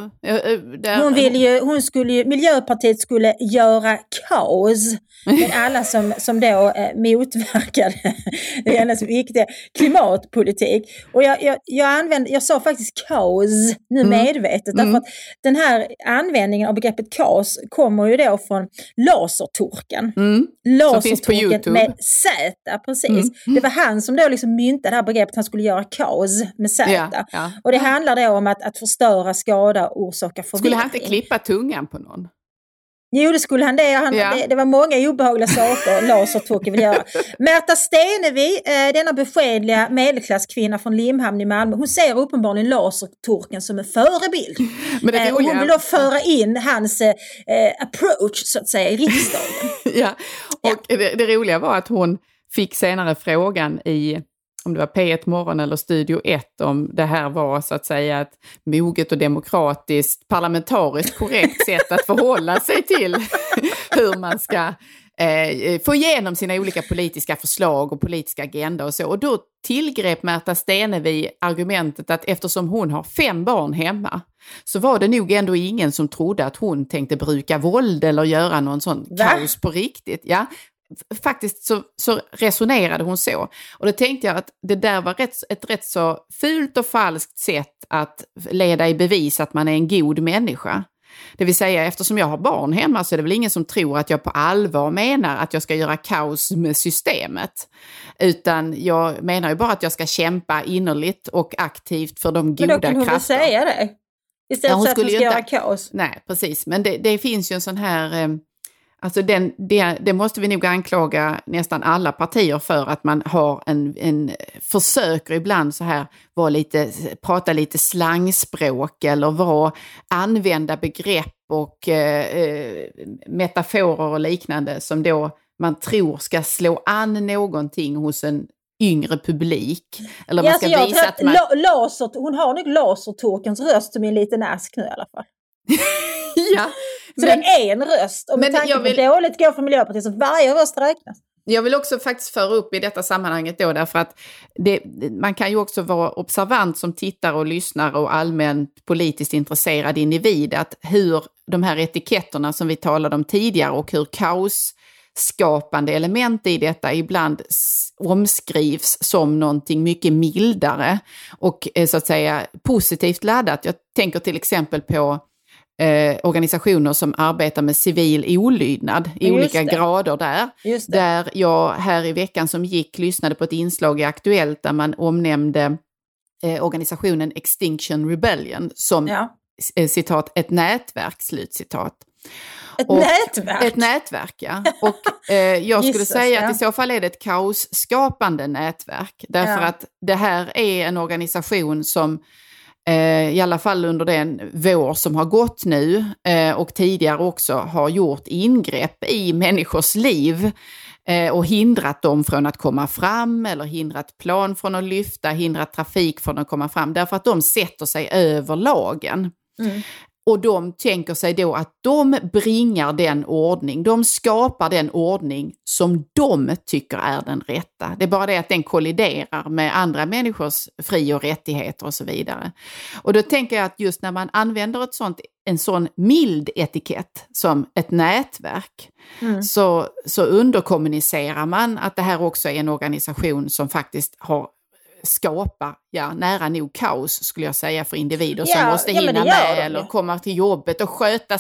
Ja. Miljöpartiet skulle göra kaos med alla som då motverkade hennes viktiga klimatpolitik. Och jag sa faktiskt kaos nu medvetet. Därför att den här användningen av begreppet kaos kommer ju då från lasertorken. Lasertorken med Z, precis. Det var han som då liksom myntade det här begreppet, han skulle göra kaos med Z. Ja. Och det handlar då om att förstöra, skada, orsaka förvirring. Skulle han inte klippa tungan på någon? Jo, det skulle han. Det var många obehagliga saker lasertorken vill göra. Märta Stenevi, denna beskedliga medelklasskvinna från Limhamn i Malmö, hon ser uppenbarligen lasertorken som en förebild. Men och hon vill då föra in hans approach, så att säga, i riksdagen. Det roliga var att hon fick senare frågan i, om det var P1 Morgon eller Studio 1, om det här var så att säga ett moget och demokratiskt, parlamentariskt korrekt sätt att förhålla sig till hur man ska få igenom sina olika politiska förslag och politiska agenda och så. Och då tillgrep Märta Stenevi argumentet att eftersom hon har 5 barn hemma, så var det nog ändå ingen som trodde att hon tänkte bruka våld eller göra någon sån kaos på riktigt. Ja. Faktiskt så resonerade hon så. Och då tänkte jag att det där var ett rätt så fult och falskt sätt att leda i bevis att man är en god människa. Det vill säga, eftersom jag har barn hemma så är det väl ingen som tror att jag på allvar menar att jag ska göra kaos med systemet. Utan jag menar ju bara att jag ska kämpa innerligt och aktivt för de goda krafter. Men då kan hon väl säga det? Istället för att hon ska göra kaos. Nej, precis. Men det finns ju en sån här... Alltså det måste vi nog anklaga nästan alla partier för, att man har försöker ibland så här prata lite slangspråk eller använda begrepp och metaforer och liknande som då man tror ska slå an någonting hos en yngre publik. Eller man ska visa att man... hon har nog lasertorkens röst som är en liten ask nu i alla fall. Ja. Så det är en röst. Och med tanke på dåligt går för Miljöpartiet, så varje röst räknas. Jag vill också faktiskt föra upp i detta sammanhanget då, därför att man kan ju också vara observant som tittare och lyssnare och allmänt politiskt intresserad individ, att hur de här etiketterna som vi talade om tidigare och hur kaosskapande element i detta ibland omskrivs som någonting mycket mildare och så att säga positivt laddat. Jag tänker till exempel på organisationer som arbetar med civil olydnad i olika grader där. Där jag här i veckan som gick lyssnade på ett inslag i Aktuellt där man omnämnde organisationen Extinction Rebellion som citat, ett nätverk, slutcitat. Ett nätverk, ja. Och jag skulle säga att i så fall är det ett kaosskapande nätverk. Därför att det här är en organisation som i alla fall under den vår som har gått nu och tidigare också har gjort ingrepp i människors liv och hindrat dem från att komma fram eller hindrat plan från att lyfta, hindrat trafik från att komma fram därför att de sätter sig över lagen. Och de tänker sig då att de bringar den ordning, de skapar den ordning som de tycker är den rätta. Det är bara det att den kolliderar med andra människors fri- och rättigheter och så vidare. Och då tänker jag att just när man använder en sån mild etikett som ett nätverk så underkommunicerar man att det här också är en organisation som faktiskt skapa nära nog kaos skulle jag säga för individer som måste hinna med eller komma till jobbet och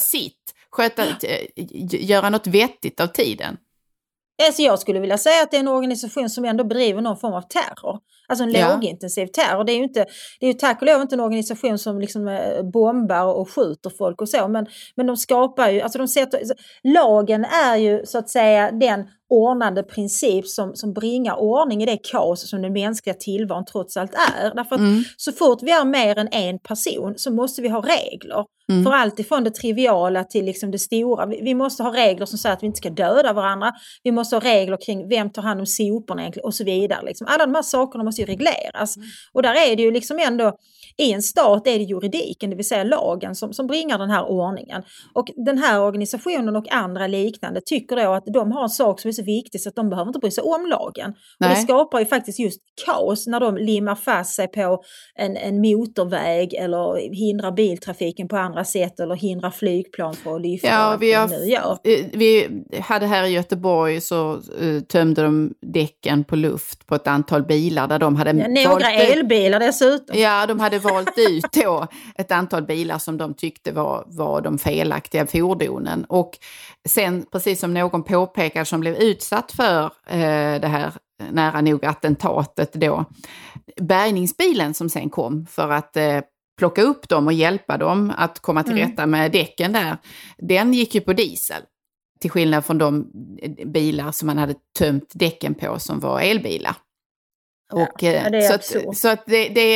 göra något vettigt av tiden. Alltså jag skulle vilja säga att det är en organisation som ändå bedriver någon form av terror. Alltså en lågintensiv terror. Det är ju tack och lov inte en organisation som liksom bombar och skjuter folk och så. Men de skapar ju, lagen är ju så att säga den ordnande princip som bringar ordning i det kaos som den mänskliga tillvaron trots allt är. Därför att så fort vi är mer än en person så måste vi ha regler. För allt ifrån det triviala till liksom det stora. Vi måste ha regler som säger att vi inte ska döda varandra. Vi måste ha regler kring vem tar hand om soporna egentligen och så vidare. Liksom. Alla de här sakerna måste ju regleras. Och där är det ju liksom ändå, i en stat är det juridiken, det vill säga lagen som bringar den här ordningen. Och den här organisationen och andra liknande tycker då att de har en sak som är så viktig så att de behöver inte bry sig om lagen. Nej. Och det skapar ju faktiskt just kaos när de limmar fast sig på en motorväg eller hindrar biltrafiken på andra sätt eller hindrar flygplan för att lyfta. Ja, vi hade här i Göteborg så tömde de däcken på luft på ett antal bilar där de hade några elbilar dessutom. Ja, de hade valt ut då ett antal bilar som de tyckte var de felaktiga fordonen. Och sen, precis som någon påpekade som blev utsatt för det här nära nog attentatet då, bärgningsbilen som sen kom för att plocka upp dem och hjälpa dem att komma till rätta med däcken där, den gick ju på diesel. Till skillnad från de bilar som man hade tömt däcken på som var elbilar. Och, så att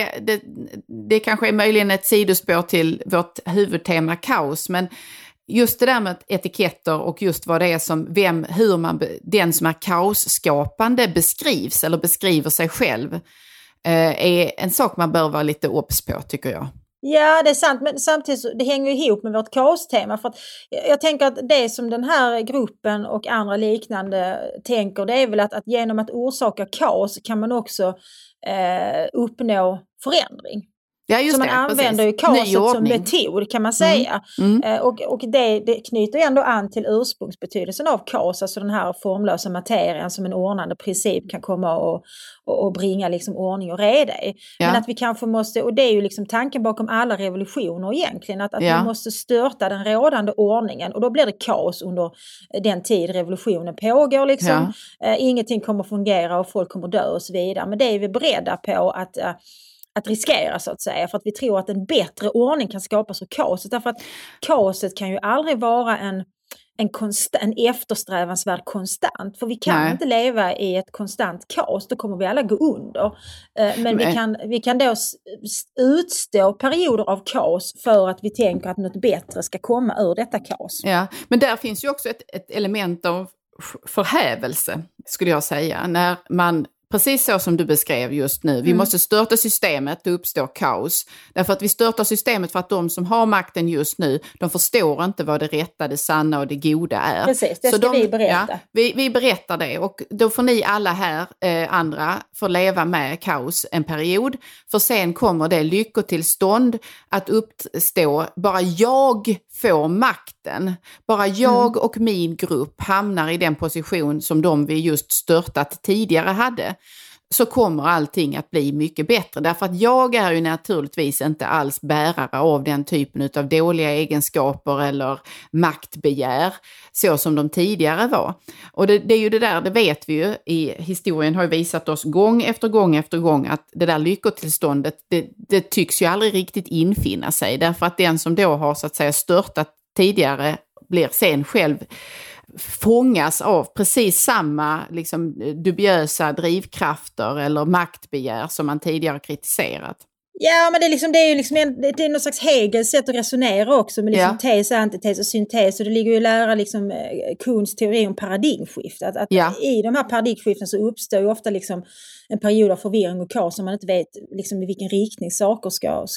det kanske är möjligen ett sidospår till vårt huvudtema kaos, men just det där med etiketter och just vad det är som, den som är kaosskapande beskrivs eller beskriver sig själv är en sak man bör vara lite obs på, tycker jag. Ja, det är sant, men samtidigt så, det hänger ihop med vårt kaostema. För att jag tänker att det som den här gruppen och andra liknande tänker, det är väl att genom att orsaka kaos kan man också uppnå förändring. Ja, just så man använder ju kaoset som metod, kan man säga. Och det knyter ändå an till ursprungsbetydelsen av kaos, alltså den här formlösa materien som en ordnande princip kan komma och bringa liksom ordning och reda i. Men att vi kanske måste, och det är ju liksom tanken bakom alla revolutioner egentligen, att vi måste störta den rådande ordningen, och då blir det kaos under den tid revolutionen pågår liksom. Ingenting kommer fungera och folk kommer dö och så vidare, men det är vi beredda på att riskera, så att säga, för att vi tror att en bättre ordning kan skapas ur kaoset, därför att kaoset kan ju aldrig vara en eftersträvansvärd konstant, för vi kan inte leva i ett konstant kaos, då kommer vi alla gå under. Men vi kan då utstå perioder av kaos för att vi tänker att något bättre ska komma ur detta kaos. Ja, men där finns ju också ett element av förhävelse, skulle jag säga, när man, precis så som du beskrev just nu. Vi måste störta systemet, det uppstår kaos. Därför att vi störtar systemet för att de som har makten just nu, de förstår inte vad det rätta, det sanna och det goda är. Precis, det ska vi berätta. Ja, vi berättar det, och då får ni alla här andra få leva med kaos en period. För sen kommer det lyckotillstånd att uppstå. Bara jag får makten. Bara jag och min grupp hamnar i den position som de vi just störtat tidigare hade, så kommer allting att bli mycket bättre. Därför att jag är ju naturligtvis inte alls bärare av den typen av dåliga egenskaper eller maktbegär så som de tidigare var. Och det är ju det där, det vet vi ju, i historien har ju visat oss gång efter gång att det där lyckotillståndet, det tycks ju aldrig riktigt infinna sig. Därför att den som då har så att säga störtat tidigare blir sen själv fångas av precis samma liksom, dubiösa drivkrafter eller maktbegär som man tidigare kritiserat. Ja, men det är något slags Hegels sätt att resonera också med liksom tes, antites och syntes, och det ligger ju i lära liksom Kuhns teori om paradigmskifte. Att i de här paradigmskiften så uppstår ju ofta liksom en period av förvirring och kaos som man inte vet liksom i vilken riktning saker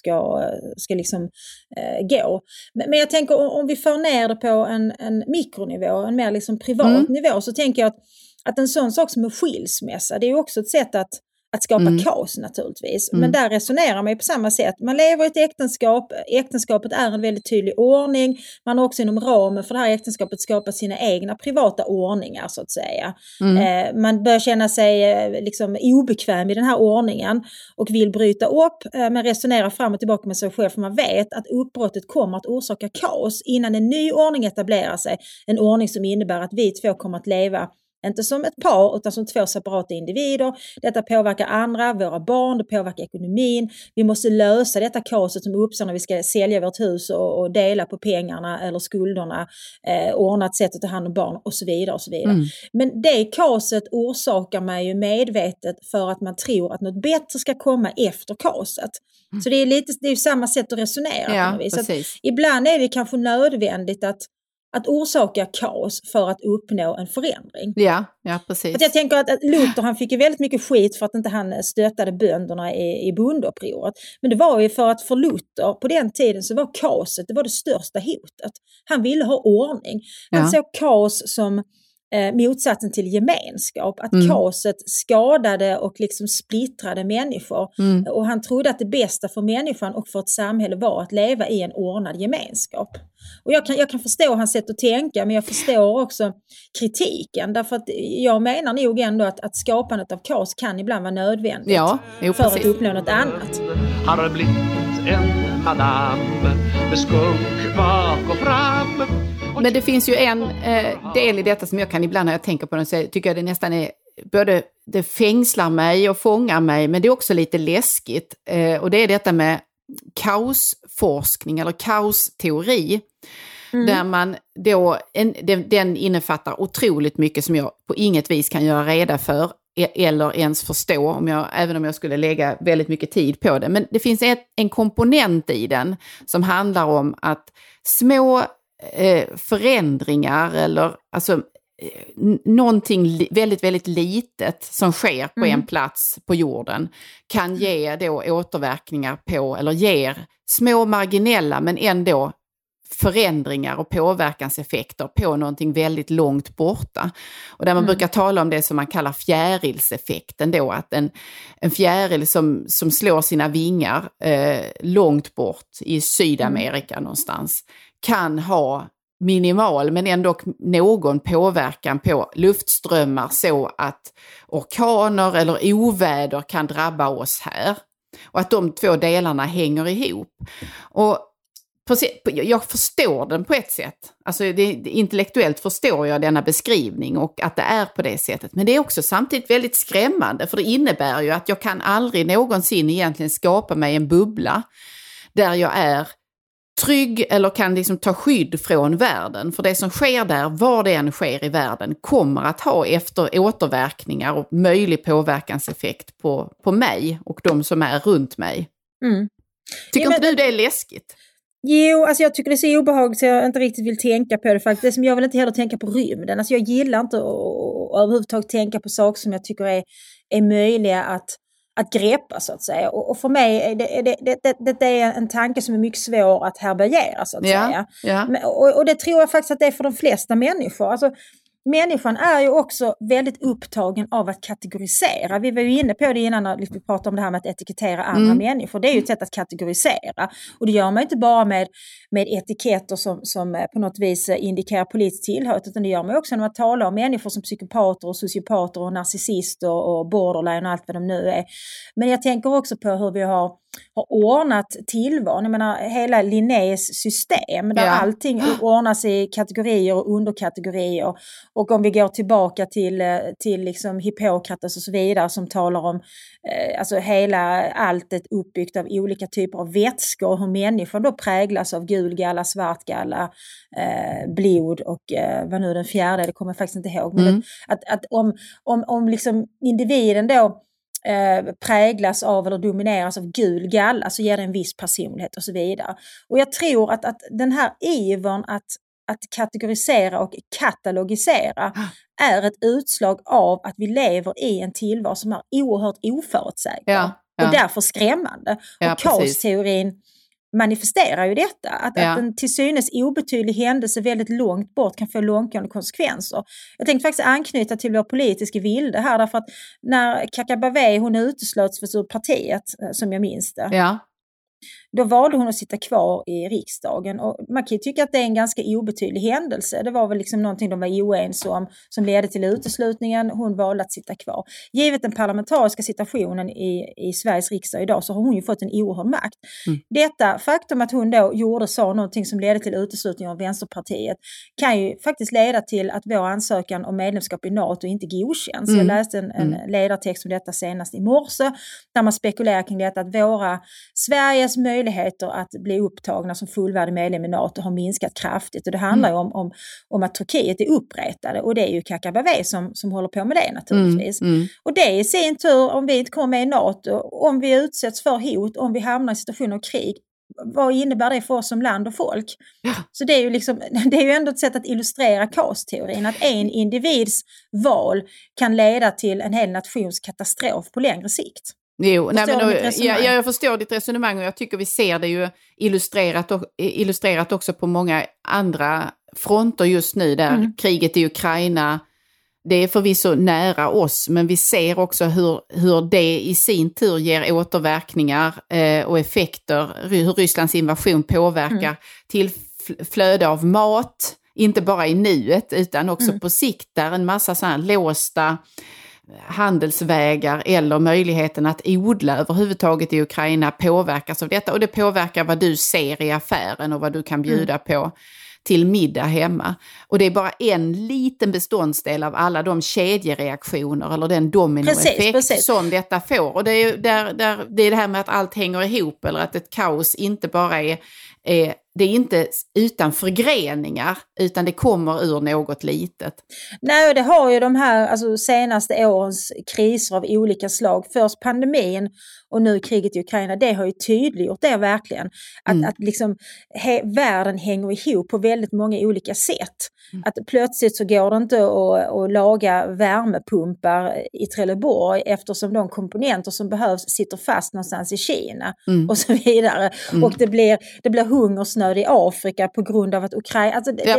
ska liksom gå. Men jag tänker om vi för ner det på en mikronivå, en mer liksom privat nivå, så tänker jag att en sån sak som en skilsmässa, det är ju också ett sätt att skapa kaos naturligtvis. Men där resonerar man ju på samma sätt. Man lever i ett äktenskap. Äktenskapet är en väldigt tydlig ordning. Man har också inom ramen för det här äktenskapet skapat sina egna privata ordningar så att säga. Man bör känna sig liksom obekväm i den här ordningen och vill bryta upp, men resonera fram och tillbaka med sig själv, för man vet att uppbrottet kommer att orsaka kaos innan en ny ordning etablerar sig. En ordning som innebär att vi två kommer att leva inte som ett par utan som två separata individer. Detta påverkar andra, våra barn, det påverkar ekonomin. Vi måste lösa detta kaoset som uppstår när vi ska sälja vårt hus och dela på pengarna eller skulderna, ordna ett sätt att ta hand om barn och så vidare och så vidare. Men det kaoset orsakar man ju medvetet för att man tror att något bättre ska komma efter kaoset. Så det är ju samma sätt att resonera på något vis. Att ibland är det kanske nödvändigt att orsaka kaos för att uppnå en förändring. Ja, precis. Att jag tänker att Luther, han fick ju väldigt mycket skit för att inte han stöttade bönderna i bondeupproret. Men det var ju för Luther, på den tiden så var kaoset, det var det största hotet. Han ville ha ordning. Han såg kaos som motsatsen till gemenskap, att kaoset skadade och liksom splittrade människor, och han trodde att det bästa för människan och för ett samhälle var att leva i en ordnad gemenskap. Och jag kan förstå hans sätt att tänka, men jag förstår också kritiken, därför att jag menar nog ändå att skapandet av kaos kan ibland vara nödvändigt för att uppnå något annat. Har blivit en madame med skunk bak och fram. Men det finns ju en del i detta som jag kan ibland när jag tänker på den, så tycker jag det nästan är både det fängslar mig och fångar mig, men det är också lite läskigt. Och det är detta med kaosforskning eller kaosteori. Där man då, den innefattar otroligt mycket som jag på inget vis kan göra reda för eller ens förstå, även om jag skulle lägga väldigt mycket tid på det. Men det finns en komponent i den som handlar om att små förändringar eller alltså någonting väldigt, väldigt litet som sker på en plats på jorden kan ge då återverkningar på, eller ger små marginella men ändå förändringar och påverkanseffekter på någonting väldigt långt borta. Och där man brukar tala om det som man kallar fjärilseffekten då, att en fjäril som slår sina vingar långt bort i Sydamerika någonstans kan ha minimal men ändå någon påverkan på luftströmmar så att orkaner eller oväder kan drabba oss här. Och att de två delarna hänger ihop. Och jag förstår den på ett sätt. Alltså intellektuellt förstår jag denna beskrivning och att det är på det sättet. Men det är också samtidigt väldigt skrämmande, för det innebär ju att jag kan aldrig någonsin egentligen skapa mig en bubbla där jag är trygg eller kan liksom ta skydd från världen. För det som sker där, var det än sker i världen, kommer att ha återverkningar och möjlig påverkanseffekt på mig och de som är runt mig. Tycker inte du det är läskigt? Jo, alltså jag tycker det är så obehagligt så jag inte riktigt vill tänka på det faktiskt. Jag vill inte heller tänka på rymden. Alltså jag gillar inte att överhuvudtaget tänka på saker som jag tycker är möjliga att greppa så att säga. Och för mig är det är en tanke som är mycket svår att härbärgera så att säga. Ja. Och det tror jag faktiskt att det är för de flesta människor. Alltså människan är ju också väldigt upptagen av att kategorisera. Vi var ju inne på det innan när vi pratade om det här med att etikettera andra människor. Det är ju ett sätt att kategorisera. Och det gör man inte bara med etiketter som på något vis indikerar politisk tillhörighet, utan det gör man också när man talar om människor som psykopater och sociopater och narcissister och borderline och allt vad de nu är. Men jag tänker också på hur vi har ordnat tillvaron. Jag menar hela Linnés system där allting ordnas i kategorier och underkategorier. Och om vi går tillbaka till liksom Hippokrates och så vidare som talar om alltså allt är uppbyggt av olika typer av vätskor, hur människan då präglas av gul galla, svart galla, blod och vad nu den fjärde, det kommer jag faktiskt inte ihåg. Men att om liksom individen då präglas av eller domineras av gul galla så ger det en viss personlighet och så vidare. Och jag tror att den här ivern att kategorisera och katalogisera är ett utslag av att vi lever i en tillvaro som är oerhört oförutsägbar och därför skrämmande. Och kaosteorin manifesterar ju detta, att en till synes obetydlig händelse väldigt långt bort kan få långtgående konsekvenser. Jag tänkte faktiskt anknyta till vår politiska vilde här, därför att när Kakabaveh, hon uteslöts ur partiet, som jag minns det, då valde hon att sitta kvar i riksdagen. Och man kan ju tycka att det är en ganska obetydlig händelse. Det var väl liksom någonting de var oense om som ledde till uteslutningen. Hon valde att sitta kvar. Givet den parlamentariska situationen i Sveriges riksdag idag så har hon ju fått en oerhörd makt. Detta faktum att hon då sa någonting som ledde till uteslutningen av Vänsterpartiet kan ju faktiskt leda till att vår ansökan om medlemskap i NATO inte godkänns. Jag läste en ledartext om detta senast i morse där man spekulerar kring detta, att Sveriges möjligheter att bli upptagna som fullvärdig medlem i NATO har minskat kraftigt. Och det handlar ju om att Turkiet är upprättade, och det är ju Kakabaveh som håller på med det naturligtvis. Och det i sin tur, om vi inte kommer med i NATO, om vi utsätts för hot, om vi hamnar i situationer av krig, vad innebär det för oss som land och folk? Så det är ju ändå ett sätt att illustrera kaosteorin, att en individs val kan leda till en hel nations katastrof på längre sikt. Jo, jag förstår ditt resonemang, och jag tycker vi ser det ju illustrerat också på många andra fronter just nu, där kriget i Ukraina, det är förvisso nära oss, men vi ser också hur det i sin tur ger återverkningar och effekter, hur Rysslands invasion påverkar till flöde av mat, inte bara i nuet utan också på sikt, där en massa sådana låsta handelsvägar eller möjligheten att odla överhuvudtaget i Ukraina påverkas av detta, och det påverkar vad du ser i affären och vad du kan bjuda på till middag hemma. Och det är bara en liten beståndsdel av alla de kedjereaktioner eller den dominoeffekt som detta får. Och det är det är det här med att allt hänger ihop, eller att ett kaos inte bara är det är inte utan förgreningar, utan det kommer ur något litet. Nej, det har ju de här senaste årens kriser av olika slag. Först pandemin och nu kriget i Ukraina, det har ju tydliggjort det verkligen. Att liksom världen hänger ihop på väldigt många olika sätt. Att plötsligt så går det inte att laga värmepumpar i Trelleborg eftersom de komponenter som behövs sitter fast någonstans i Kina och så vidare. Och det blir hungersnöd i Afrika på grund av att Ukraina... det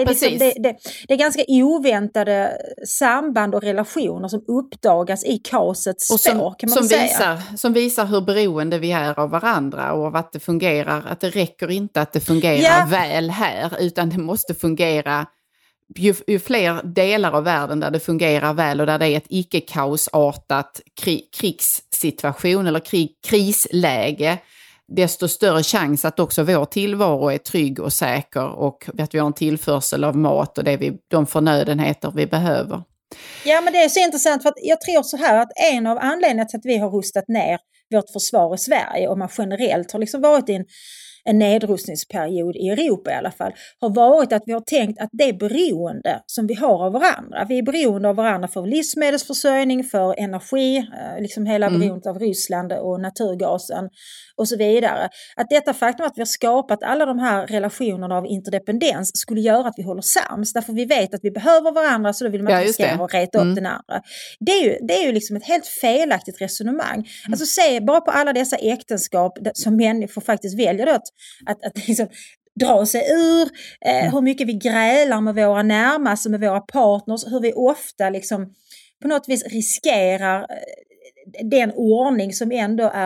är ganska oväntade samband och relationer som uppdagas i kaosets spår, kan man säga. Som visar hur beroende vi är av varandra och av att det fungerar, att det räcker inte att det fungerar väl här, utan det måste fungera ju fler delar av världen där det fungerar väl och där det är ett icke-kaosartat krigssituation eller krisläge, desto större chans att också vår tillvaro är trygg och säker och att vi har en tillförsel av mat och de förnödenheter vi behöver. Ja, men det är så intressant, för att jag tror så här att en av anledningarna till att vi har rustat ner vårt försvar i Sverige, och man generellt har liksom varit i en nedrustningsperiod i Europa i alla fall, har varit att vi har tänkt att det beroende som vi har av varandra, vi är beroende av varandra för livsmedelsförsörjning, för energi, liksom hela beroendet av Ryssland och naturgasen och så vidare. Att detta faktum att vi har skapat alla de här relationerna av interdependens skulle göra att vi håller sams, därför vi vet att vi behöver varandra, så då vill man inte riskera att reta upp den andra. Det är ju liksom ett helt felaktigt resonemang. Alltså se bara på alla dessa äktenskap som människor faktiskt väljer att liksom dra sig ur, hur mycket vi grälar med våra närmaste, med våra partners, hur vi ofta liksom på något vis riskerar den ordning som ändå är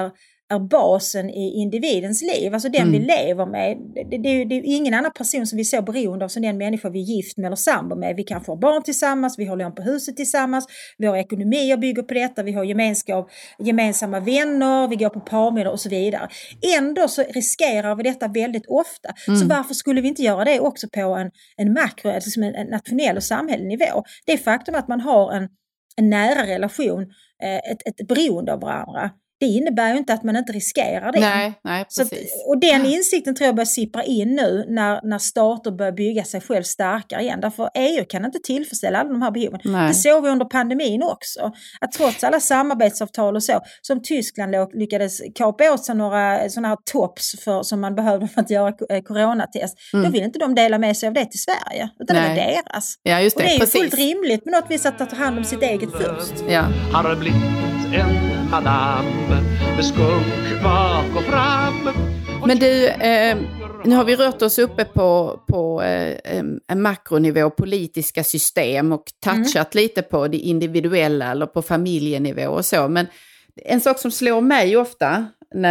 är basen i individens liv, alltså den vi lever med. Det är ingen annan person som vi är så beroende av som den människa vi är gift med eller sambo med. Vi kan få barn tillsammans, vi har lån på huset tillsammans, vi har ekonomi och bygger på detta, vi har gemensamma vänner, vi går på parmiddag och så vidare. Ändå så riskerar vi detta väldigt ofta. Så varför skulle vi inte göra det också på en makro, alltså en nationell och samhällelig nivå? Det är faktum att man har en nära relation, ett beroende av varandra. Det innebär ju inte att man inte riskerar det. Nej, precis. Och den insikten tror jag börjar sippra in nu när stater börjar bygga sig själv starkare igen. Därför EU kan inte tillfredsställa alla de här behoven. Nej. Det såg vi under pandemin också. Att trots alla samarbetsavtal och så, som Tyskland lyckades kapa åt sig några sådana här tops som man behövde för att göra coronatest. Då vill inte de dela med sig av det till Sverige. Utan det var deras. Ja, just det. Och det är precis. ju fullt rimligt på något vis att ta hand om sitt eget först. Ja. Har det blivit en madame med skunk bak och fram. Men du, nu har vi rört oss uppe på en makronivå, politiska system och touchat lite på det individuella eller på familjenivå och så. Men en sak som slår mig ofta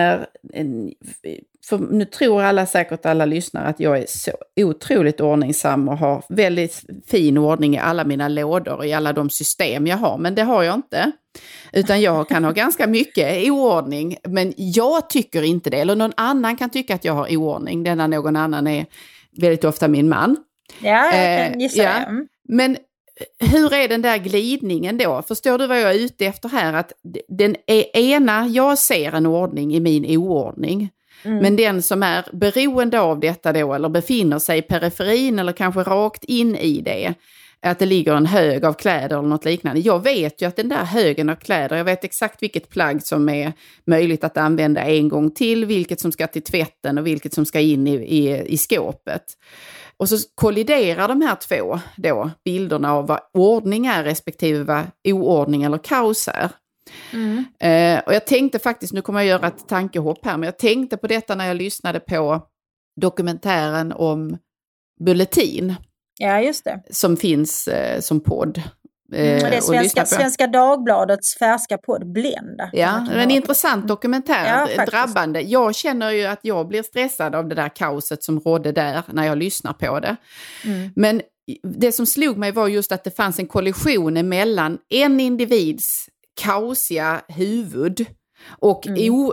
för nu tror alla lyssnare att jag är så otroligt ordningsam och har väldigt fin ordning i alla mina lådor och i alla de system jag har. Men det har jag inte. Utan jag kan ha ganska mycket oordning. Men jag tycker inte det. Eller någon annan kan tycka att jag har oordning. Denna någon annan är väldigt ofta min man. Ja, jag kan gissa det. Men hur är den där glidningen då? Förstår du vad jag är ute efter här? Att den ena, jag ser en ordning i min oordning. Men den som är beroende av detta då, eller befinner sig i periferin eller kanske rakt in i det, att det ligger en hög av kläder eller något liknande. Jag vet ju att den där högen av kläder, jag vet exakt vilket plagg som är möjligt att använda en gång till, vilket som ska till tvätten och vilket som ska in i skåpet. Och så kolliderar de här två då, bilderna av vad ordning är respektive vad oordning eller kaos är. Och jag tänkte faktiskt, nu kommer jag göra ett tankehopp här, men jag tänkte på detta när jag lyssnade på dokumentären om Bulletin. Ja, just det. Som finns som podd. Det är Svenska Dagbladets färska podd Blenda. Ja, det är en intressant dokumentär, drabbande. Jag känner ju att jag blir stressad av det där kaoset som rådde där när jag lyssnar på det. Men det som slog mig var just att det fanns en kollision mellan en individs kaosiga huvud och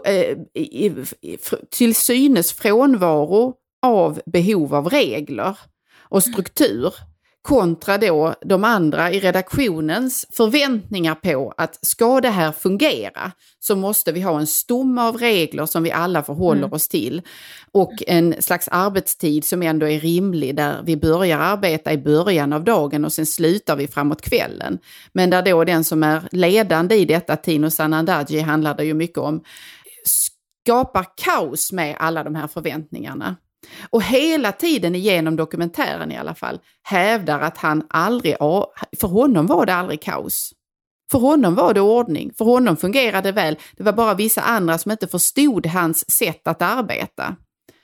till synes frånvaro av behov av regler och struktur kontra då de andra i redaktionens förväntningar på att ska det här fungera så måste vi ha en stomme av regler som vi alla förhåller oss till och en slags arbetstid som ändå är rimlig där vi börjar arbeta i början av dagen och sen slutar vi framåt kvällen. Men där då den som är ledande i detta, Tino Sanandaji, handlar det ju mycket om, skapar kaos med alla de här förväntningarna. Och hela tiden igenom dokumentären i alla fall hävdar att han aldrig, för honom var det aldrig kaos. För honom var det ordning, för honom fungerade väl. Det var bara vissa andra som inte förstod hans sätt att arbeta.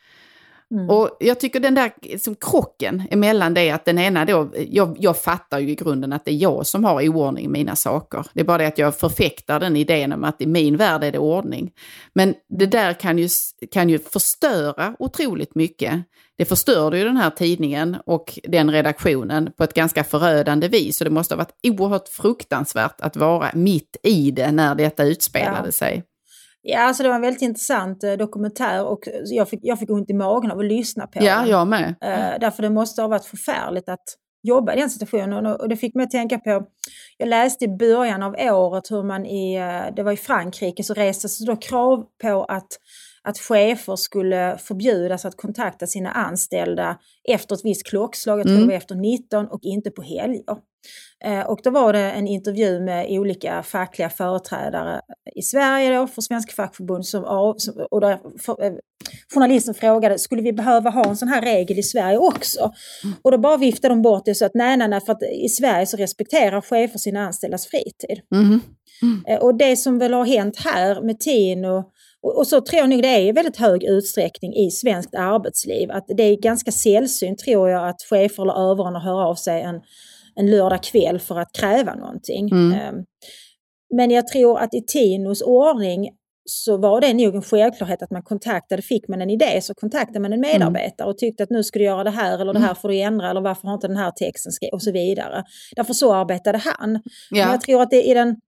Och jag tycker den där som krocken emellan det att den ena då, jag fattar ju i grunden att det är jag som har oordning i mina saker. Det är bara det att jag förfäktar den idén om att i min värld är det ordning. Men det där kan ju förstöra otroligt mycket. Det förstörde ju den här tidningen och den redaktionen på ett ganska förödande vis. Och det måste ha varit oerhört fruktansvärt att vara mitt i det när detta utspelade sig. Ja, alltså det var en väldigt intressant dokumentär och jag fick ont i magen av att lyssna på den. Ja, jag med. Därför det måste ha varit förfärligt att jobba i den situationen. Och det fick mig att tänka på, jag läste i början av året hur man det var i Frankrike så restes då krav på att chefer skulle förbjudas att kontakta sina anställda efter ett visst klockslag, jag tror det var efter 19 och inte på helger. Och då var det en intervju med olika fackliga företrädare i Sverige då, för Svenska fackförbund och där journalisten frågade, skulle vi behöva ha en sån här regel i Sverige också? Och då bara viftade de bort det så att nej, för att i Sverige så respekterar chefer sina anställdas fritid. Och det som väl har hänt här med Tino och så tror jag nog det är i väldigt hög utsträckning i svenskt arbetsliv att det är ganska sällsynt tror jag att chefer eller överordnade hör av sig en lördag kväll för att kräva någonting. Men jag tror att i Tinos ordning så var det nog en självklarhet att man fick man en idé så kontaktade man en medarbetare och tyckte att nu ska du göra det här eller det här får du ändra eller varför har inte den här texten skrivit och så vidare. Därför så arbetade han. Men jag tror att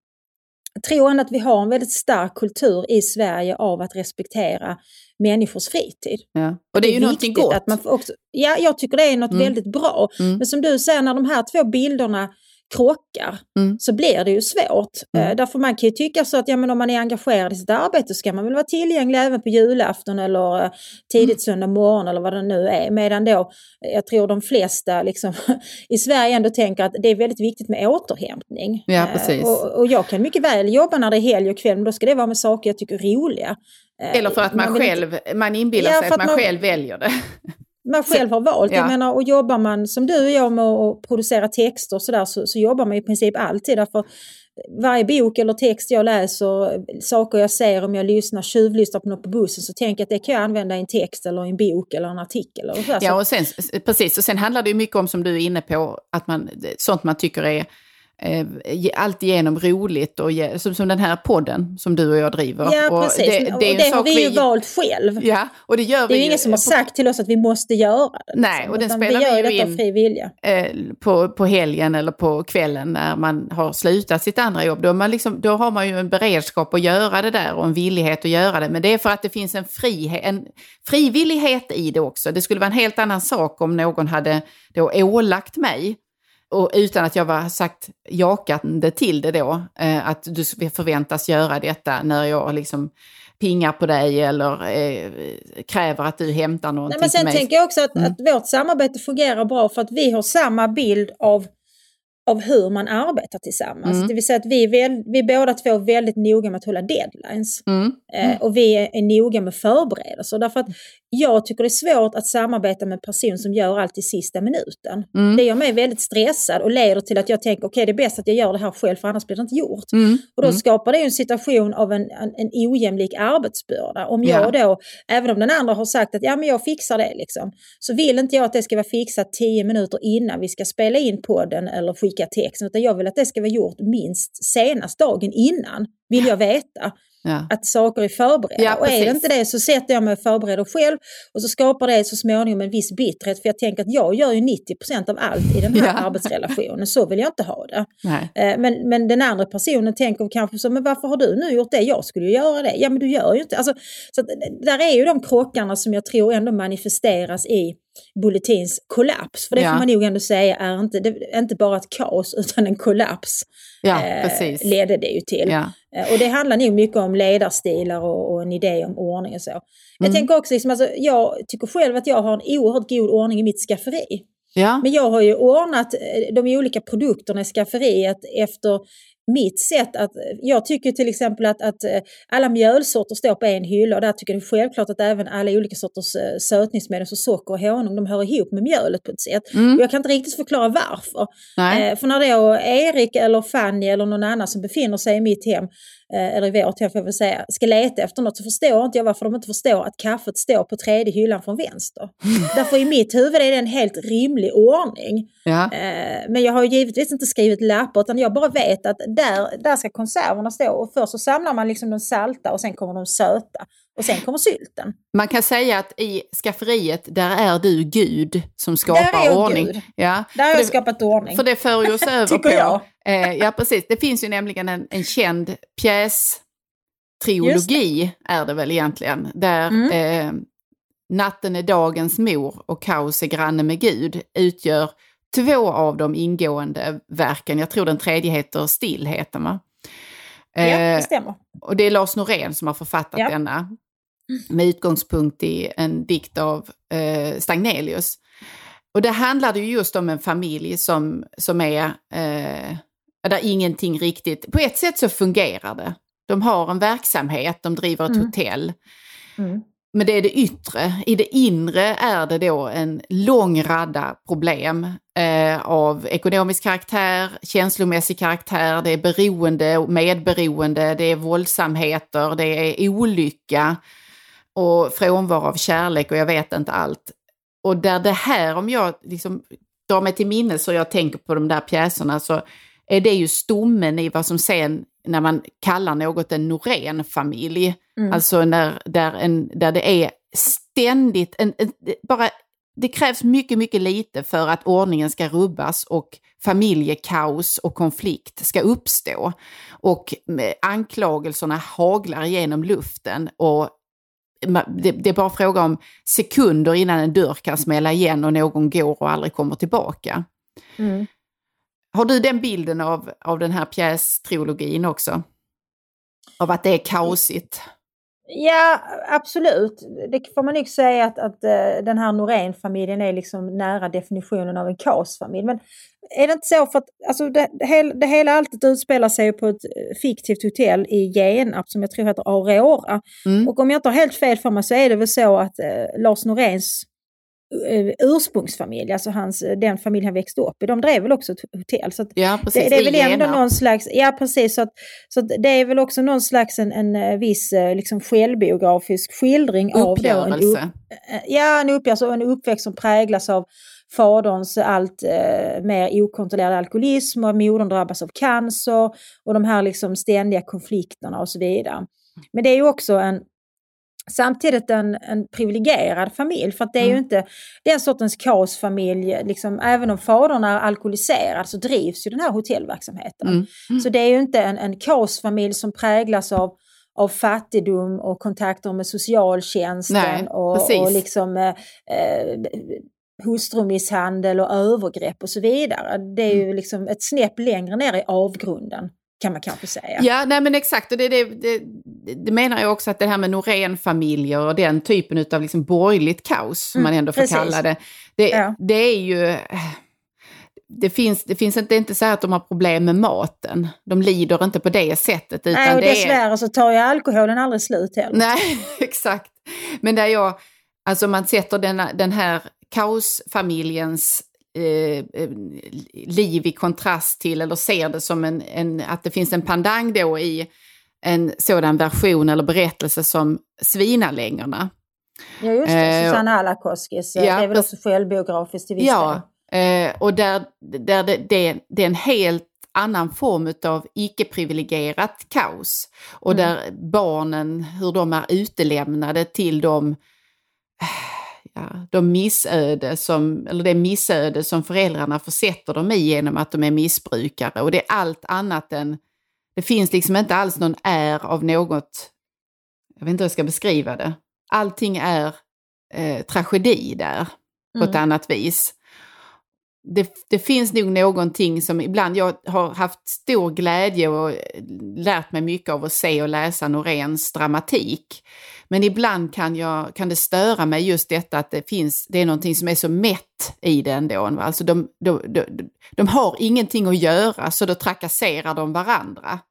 jag tror ändå att vi har en väldigt stark kultur i Sverige av att respektera människors fritid. Ja. Och det är ju någonting gott. Att man också, jag tycker det är något väldigt bra. Men som du säger, när de här två bilderna krockar så blir det ju svårt. Därför man kan ju tycka så att om man är engagerad i sitt arbete ska man väl vara tillgänglig även på julafton eller tidigt söndag morgon eller vad det nu är. Medan då, jag tror de flesta liksom, i Sverige ändå tänker att det är väldigt viktigt med återhämtning. Ja, precis. Och jag kan mycket väl jobba när det är helg och kväll, men då ska det vara med saker jag tycker är roliga. Eller för att man inbillar sig att man själv väljer det. Man själv har valt. Jag menar, och jobbar man som du och jag med att producera texter och sådär så jobbar man i princip alltid. Därför varje bok eller text jag läser, saker jag ser om jag tjuvlyssnar på något på bussen så tänker jag att det kan jag använda i en text eller en bok eller en artikel. Och så. Ja, och sen, precis. Och sen handlar det ju mycket om, som du är inne på, att sånt man tycker är alltigenom roligt och som den här podden som du och jag driver. Ja, precis. Och det har vi ju valt själv. Ja, och det gör vi. Det är ju ingen som har sagt till oss att vi måste göra det. Nej, och den spelar vi ju in fri vilja. På helgen eller på kvällen när man har slutat sitt andra jobb. Då har man ju en beredskap att göra det där och en villighet att göra det. Men det är för att det finns en frivillighet i det också. Det skulle vara en helt annan sak om någon hade då ålagt mig, och utan att jag var sagt jakande till det då, att du förväntas göra detta när jag liksom pingar på dig eller kräver att du hämtar någonting. Men sen tänker jag också att vårt samarbete fungerar bra för att vi har samma bild av hur man arbetar tillsammans. Det vill säga att vi båda två är väldigt noga med att hålla deadlines. Och vi är noga med förberedelser. Därför att jag tycker det är svårt att samarbeta med en person som gör allt i sista minuten. Det gör mig väldigt stressad och leder till att jag tänker okej, det är bäst att jag gör det här själv för annars blir det inte gjort. Och då skapar det en situation av en ojämlik arbetsbörda. Om jag då, även om den andra har sagt att men jag fixar det liksom, så vill inte jag att det ska vara fixat 10 minuter innan vi ska spela in podden eller skicka texten, utan jag vill att det ska vara gjort minst senast dagen innan, vill jag veta. Att saker är förberedda. Och är det inte det så sätter jag mig och förbereder själv och så skapar det så småningom en viss bitterhet, för jag tänker att jag gör ju 90% av allt i den här arbetsrelationen, så vill jag inte ha det. Men den andra personen tänker kanske så, men varför har du nu gjort det? Jag skulle ju göra det. Ja, men du gör ju inte. Alltså, så där är ju de krockarna som jag tror ändå manifesteras i Bulletins kollaps. För det får man nog ändå säga är inte bara ett kaos utan en kollaps. Leder det ju till. Och det handlar nog mycket om ledarstilar och en idé om ordning och så. Jag tänker också liksom, alltså, jag tycker själv att jag har en oerhört god ordning i mitt skafferi. Men jag har ju ordnat de olika produkterna i skafferiet efter mitt sätt. Att jag tycker till exempel att alla mjölsorter står på en hylla, och där tycker jag det är självklart att även alla olika sorters sötningsmedel, så socker och honung, de hör ihop med mjölet på ett sätt. Och jag kan inte riktigt förklara varför. För när då Erik eller Fanny eller någon annan som befinner sig i mitt hem, eller i vårt hem får jag väl säga, ska leta efter något, så förstår inte jag varför de inte förstår att kaffet står på tredje hyllan från vänster. Därför i mitt huvud är det en helt rimlig ordning. Men jag har ju givetvis inte skrivit lappar, utan jag bara vet att där ska konserverna stå, och först så samlar man liksom de salta och sen kommer de söta och sen kommer sylten. Man kan säga att i skafferiet där är du Gud som skapar ordning. Gud. Där har jag skapat ordning. För det för ju oss över på. Jag. Ja, precis. Det finns ju nämligen en känd pjäs-trilogi är det väl egentligen. Där Natten är dagens mor och Kaos är granne med Gud utgör 2 av de ingående verken. Jag tror den tredje heter Stillheten, va? Ja, det stämmer. Och det är Lars Norén som har författat denna med utgångspunkt i en dikt av Stagnelius. Och det handlade ju just om en familj som är där ingenting riktigt, på ett sätt så fungerar det. De har en verksamhet, de driver ett hotell. Men det är det yttre. I det inre är det då en lång radda problem av ekonomisk karaktär, känslomässig karaktär, det är beroende och medberoende, det är våldsamheter, det är olycka och frånvaro av kärlek och jag vet inte allt. Och där det här, om jag liksom drar mig till minnes och jag tänker på de där pjäserna, så är det ju stommen i vad som sen när man kallar något en Norén-familj. Alltså där det är ständigt, det krävs mycket, mycket lite för att ordningen ska rubbas och familjekaos och konflikt ska uppstå. Och anklagelserna haglar genom luften och det är bara fråga om sekunder innan en dörr kan smälla igen och någon går och aldrig kommer tillbaka. Har du den bilden av den här pjästrilogin också? Av att det är kaosigt? Ja, absolut. Det får man nog säga att den här Norén-familjen är liksom nära definitionen av en kaosfamilj. Men är det inte så för att alltså det hela alltid utspelar sig på ett fiktivt hotell i Genarp som jag tror heter Aurora. Och om jag inte har helt fel för mig så är det väl så att Lars Noréns ursprungsfamilj, alltså den familj han växte upp i, de drev väl också ett hotell. Så ja, precis. Det är väl ändå någon slags, ja precis, så det är väl också någon slags en viss liksom självbiografisk skildring av en uppgörelse och en uppväxt som präglas av faderns allt mer okontrollerad alkoholism och modern drabbas av cancer och de här liksom ständiga konflikterna och så vidare. Men det är ju också samtidigt en privilegierad familj, för att det är ju inte den sortens kaosfamilj, liksom, även om fadern är alkoholiserad så drivs ju den här hotellverksamheten. Så det är ju inte en kaosfamilj som präglas av fattigdom och kontakter med socialtjänsten och liksom hustrumisshandel och övergrepp och så vidare. Det är ju liksom ett snäpp längre ner i avgrunden, kan man kanske säga. Ja, nej men exakt. Och det menar jag också, att det här med Norén-familjer och den typen av liksom borgerligt kaos, som man ändå får kalla det. Det är ju... Det är inte så att de har problem med maten. De lider inte på det sättet. Utan nej, och dessvärre så tar ju alkoholen aldrig slut heller. Nej, exakt. Men där man sätter den här kaosfamiljens liv i kontrast till, eller ser det som att det finns en pandang då i en sådan version eller berättelse som Svinalängorna. Ja, just det. Susanna Alakoskis. Det är väl också självbiografiskt till viss del. Och där det är en helt annan form av icke-privilegierat kaos. Och där barnen, hur de är utelämnade till de missöde det missöde som föräldrarna försätter dem i genom att de är missbrukare. Och det är allt annat än, det finns liksom inte alls någon av något, jag vet inte hur jag ska beskriva det. Allting är tragedi där på ett annat vis. Det finns nog någonting som ibland, jag har haft stor glädje och lärt mig mycket av att se och läsa Noréns dramatik. Men ibland kan det störa mig just detta att det är någonting som är så mätt i det ändå. Alltså de har ingenting att göra, så då trakasserar de varandra.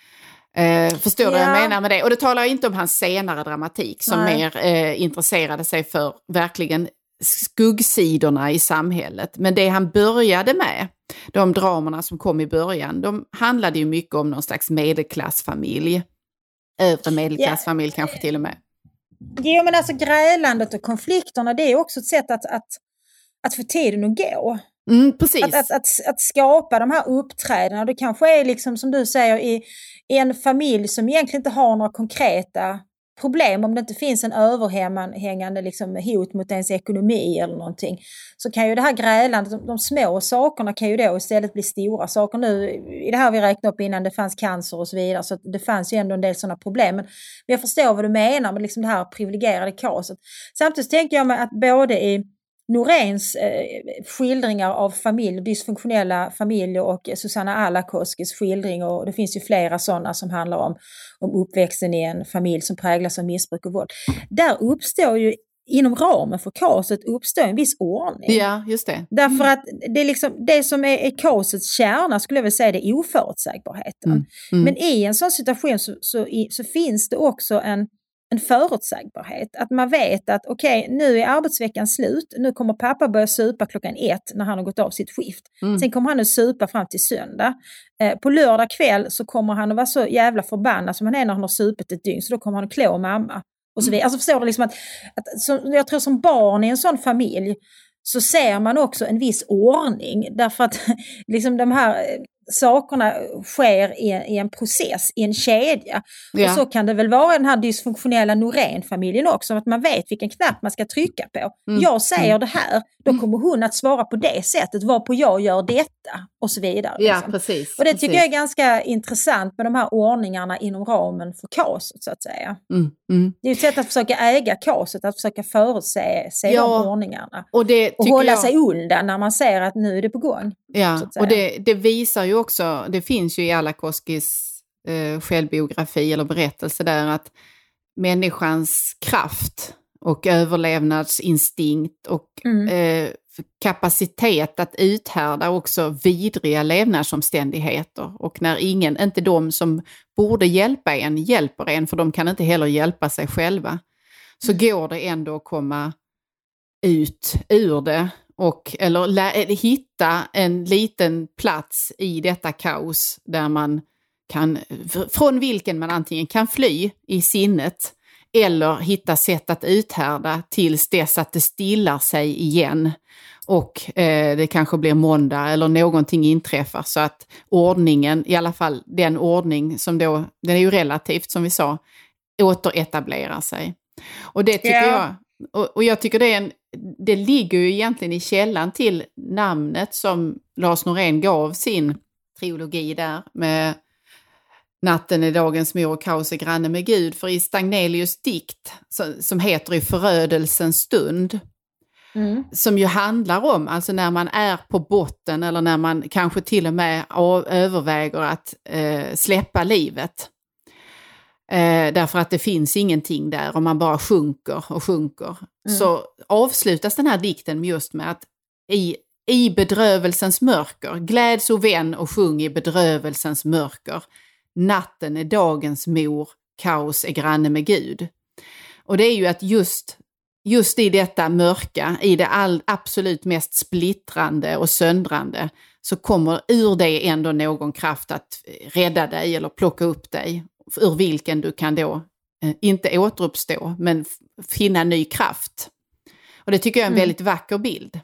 Förstår du vad jag menar med det? Och det talar inte om hans senare dramatik som mer intresserade sig för verkligen skuggsidorna i samhället. Men det han började med, de dramerna som kom i början, de handlade ju mycket om någon slags medelklassfamilj. Övre medelklassfamilj kanske till och med. Jo, men alltså grälandet och konflikterna, det är också ett sätt att få tiden att gå. Precis. Att skapa de här uppträdena. Det kanske är liksom som du säger i en familj som egentligen inte har några konkreta problem, om det inte finns en överhängande liksom hot mot ens ekonomi eller någonting, så kan ju det här grälandet, de små sakerna kan ju då istället bli stora saker. Nu i det här vi räknade upp innan, det fanns cancer och så vidare, så det fanns ju ändå en del sådana problem, men jag förstår vad du menar med liksom det här privilegierade kaoset. Samtidigt tänker jag mig att både i Noréns skildringar av dysfunktionella familjer och Susanna Alakoskis skildring, och det finns ju flera sådana som handlar om uppväxten i en familj som präglas av missbruk och våld. Där uppstår ju inom ramen för kaoset en viss ordning. Ja, just det. Därför att det är liksom det som är kaosets kärna, skulle jag vilja säga, det är oförutsägbarheten. Men i en sån situation så finns det också en förutsägbarhet. Att man vet att okej, nu är arbetsveckan slut. Nu kommer pappa börja supa 1:00 när han har gått av sitt skift. Sen kommer han att supa fram till söndag. På lördag kväll så kommer han att vara så jävla förbannad som han är när han har supit ett dygn. Så då kommer han att klå mamma. Och så vidare. Alltså förstår du liksom att jag tror som barn i en sån familj så ser man också en viss ordning. Därför att liksom de här sakerna sker i en process, i en kedja. Och så kan det väl vara den här dysfunktionella Norén-familjen också, att man vet vilken knapp man ska trycka på. Jag säger det här, då kommer hon att svara på det sättet, varpå jag gör detta och så vidare. Ja, liksom. precis. Och det tycker jag är ganska intressant med de här ordningarna inom ramen för kaoset, så att säga. Det är ett sätt att försöka äga kaoset, att försöka förutse de ordningarna. Och hålla sig undan när man ser att nu är det på gång. Ja, och det visar ju också, det finns ju i Alakoskis självbiografi eller berättelse där, att människans kraft och överlevnadsinstinkt och kapacitet att uthärda också vidriga levnadsomständigheter, och när inte de som borde hjälpa en hjälper en, för de kan inte heller hjälpa sig själva, så går det ändå att komma ut ur det eller hitta en liten plats i detta kaos där man kan, från vilken man antingen kan fly i sinnet eller hitta sätt att uthärda tills dess att det stillar sig igen och det kanske blir måndag eller någonting inträffar, så att ordningen, i alla fall den ordning som då, den är ju relativt som vi sa, återetablerar sig. Och det tycker jag, och jag tycker det ligger ju egentligen i källan till namnet som Lars Norén gav sin trilogi där med Natten är dagens mor och kaos är granne med Gud. För i Stagnelius dikt som heter I förödelsens stund, som ju handlar om alltså när man är på botten eller när man kanske till och med överväger att släppa livet. Därför att det finns ingenting där och man bara sjunker och sjunker. Så avslutas den här dikten just med att i bedrövelsens mörker, gläds o vän och sjung i bedrövelsens mörker. Natten är dagens mor, kaos är granne med Gud. Och det är ju att just i detta mörka, i det absolut mest splittrande och söndrande, så kommer ur det ändå någon kraft att rädda dig eller plocka upp dig, ur vilken du kan då inte återuppstå men finna ny kraft. Och det tycker jag är en väldigt vacker bild.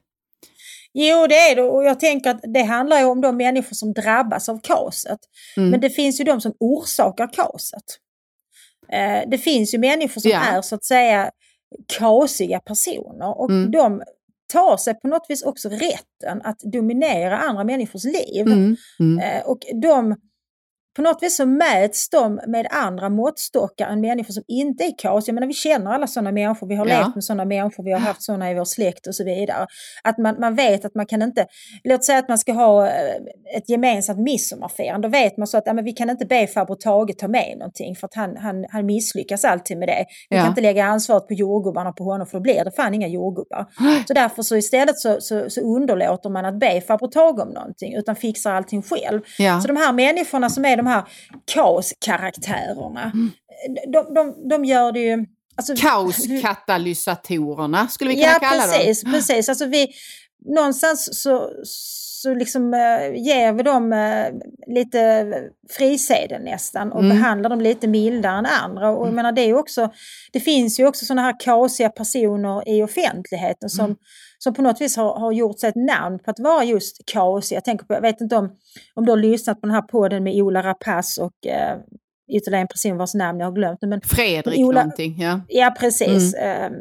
Jo, det är det, och jag tänker att det handlar ju om de människor som drabbas av kaoset. Men det finns ju de som orsakar kaoset. Det finns ju människor som är så att säga kaosiga personer, och de tar sig på något vis också rätten att dominera andra människors liv. Och de på något vis så mäts de med andra måttstockar än människor som inte är kaos. Jag menar, vi känner alla sådana människor, vi har levt med sådana människor, vi har haft sådana i vår släkt och så vidare. Att man vet att man kan inte, låt säga att man ska ha ett gemensamt midsommarfirande, då vet man så att men vi kan inte be farbror Tage ta med någonting för att han misslyckas alltid med det. Vi kan inte lägga ansvaret på jordgubbarna på honom, för då blir det fan inga jordgubbar. Så därför så istället så underlåter man att be farbror Tage om någonting, utan fixar allting själv. Så de här människorna som är de här kaoskaraktärerna, de gör det ju... Alltså, kaoskatalysatorerna skulle vi kunna kalla dem. Ja, precis. Alltså någonstans så liksom ger vi dem lite frisedel nästan och behandlar dem lite mildare än andra. Och jag menar, det finns ju också sådana här kaosiga personer i offentligheten som på något vis har gjort sig ett namn på att vara just kaos. Jag tänker på, jag vet inte om du har lyssnat på den här podden med Ola Rapace och ytterligare en person vars namn jag har glömt. Men Fredrik någonting, ja. Ja, precis.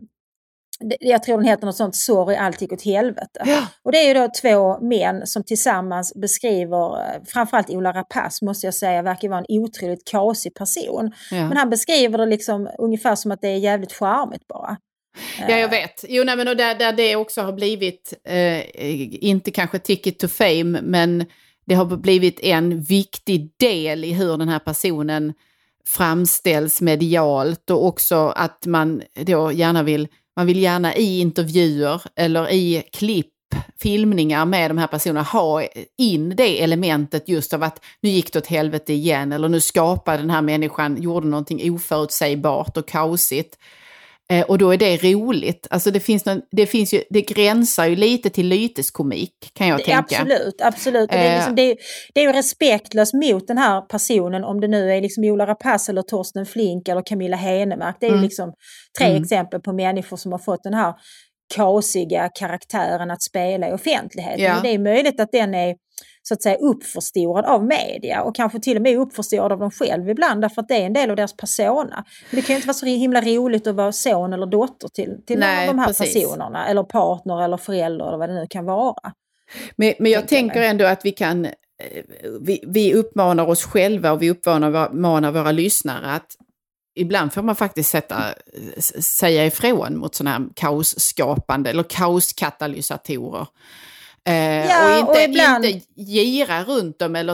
Jag tror den heter något sånt, sorry, allt gick åt helvete. Ja. Och det är ju då två män som tillsammans beskriver, framförallt Ola Rapace måste jag säga, verkar vara en otroligt kaosig person. Ja. Men han beskriver det liksom ungefär som att det är jävligt charmigt bara. Ja, jag vet. Jo, nej, men och där det också har blivit, inte kanske ticket to fame, men det har blivit en viktig del i hur den här personen framställs medialt, och också att man då gärna vill i intervjuer eller i filmningar med de här personerna ha in det elementet just av att nu gick det åt helvete igen, eller nu skapade den här människan, gjorde någonting oförutsägbart och kaosigt. Och då är det roligt. Alltså det gränsar ju lite till lyteskomik, kan jag tänka. Absolut. Det är ju respektlöst mot den här personen, om det nu är liksom Ola Rapace eller Torsten Flink eller Camilla Henemark. Det är ju liksom 3 exempel på människor som har fått den här kaosiga karaktären att spela i offentligheten. Ja. Och det är möjligt att den är så att säga uppförstorad av media och kanske till och med uppförstorad av dem själv ibland, därför att det är en del av deras persona. Men det kan ju inte vara så himla roligt att vara son eller dotter till någon av de här personerna, eller partner eller förälder eller vad det nu kan vara. Men jag tänker ändå att vi kan, vi uppmanar oss själva och vi uppmanar våra lyssnare att ibland får man faktiskt säga ifrån mot sådana här kaosskapande eller kaoskatalysatorer. Och inte gira runt dem eller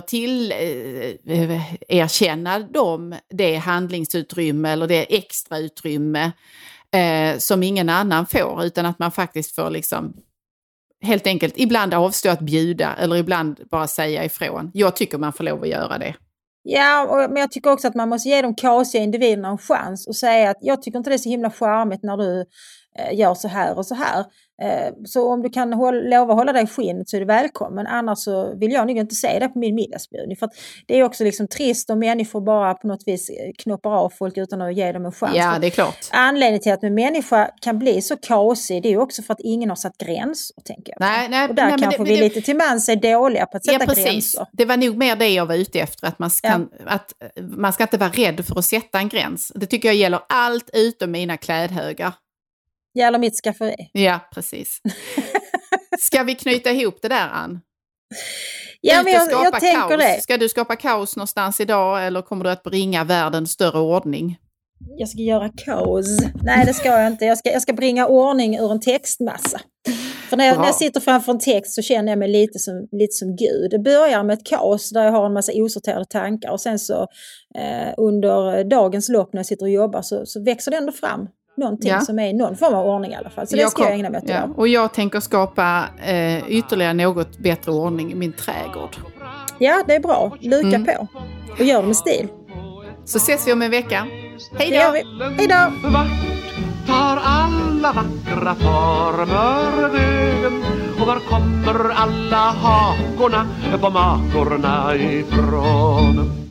erkänna dem det handlingsutrymme eller det extra utrymme som ingen annan får, utan att man faktiskt får liksom helt enkelt ibland avstå att bjuda eller ibland bara säga ifrån. Jag tycker man får lov att göra det. Ja, men jag tycker också att man måste ge de kaosiga individerna en chans och säga att jag tycker inte det är så himla charmigt när du gör så här och så här. Så om du kan lova hålla dig i skinnet så är du välkommen. Annars så vill jag nog inte se det på min middagsbjudning. För att det är också liksom trist om människor bara på något vis knoppar av folk utan att ge dem en chans. Ja, det är klart. Anledningen till att en människa kan bli så kaosig, det är ju också för att ingen har satt gränser, tänker jag. Nej, och där kanske vi lite till mans är dåliga på att sätta gränser. Det var nog mer det jag var ute efter. Att man ska inte vara rädd för att sätta en gräns. Det tycker jag gäller allt utom mina klädhögar. Gäller mitt skafferi. Ja, precis. Ska vi knyta ihop det där, Ann? Ja, men jag tänker det. Ska du skapa kaos någonstans idag eller kommer du att bringa världen större ordning? Jag ska göra kaos. Nej, det ska jag inte. Jag ska bringa ordning ur en textmassa. För när jag sitter framför en text så känner jag mig lite som Gud. Det börjar med ett kaos där jag har en massa osorterade tankar och sen så under dagens lopp när jag sitter och jobbar så växer det ändå fram någonting som är någon form av ordning i alla fall. Så det ska jag ägna mig åt idag. Och jag tänker skapa ytterligare något bättre ordning i min trädgård. Ja, det är bra. Luka på. Och gör det med stil. Så ses vi om en vecka. Hej då! Hej då! Tar alla vackra former vägen och var kommer alla hakorna på makorna ifrån?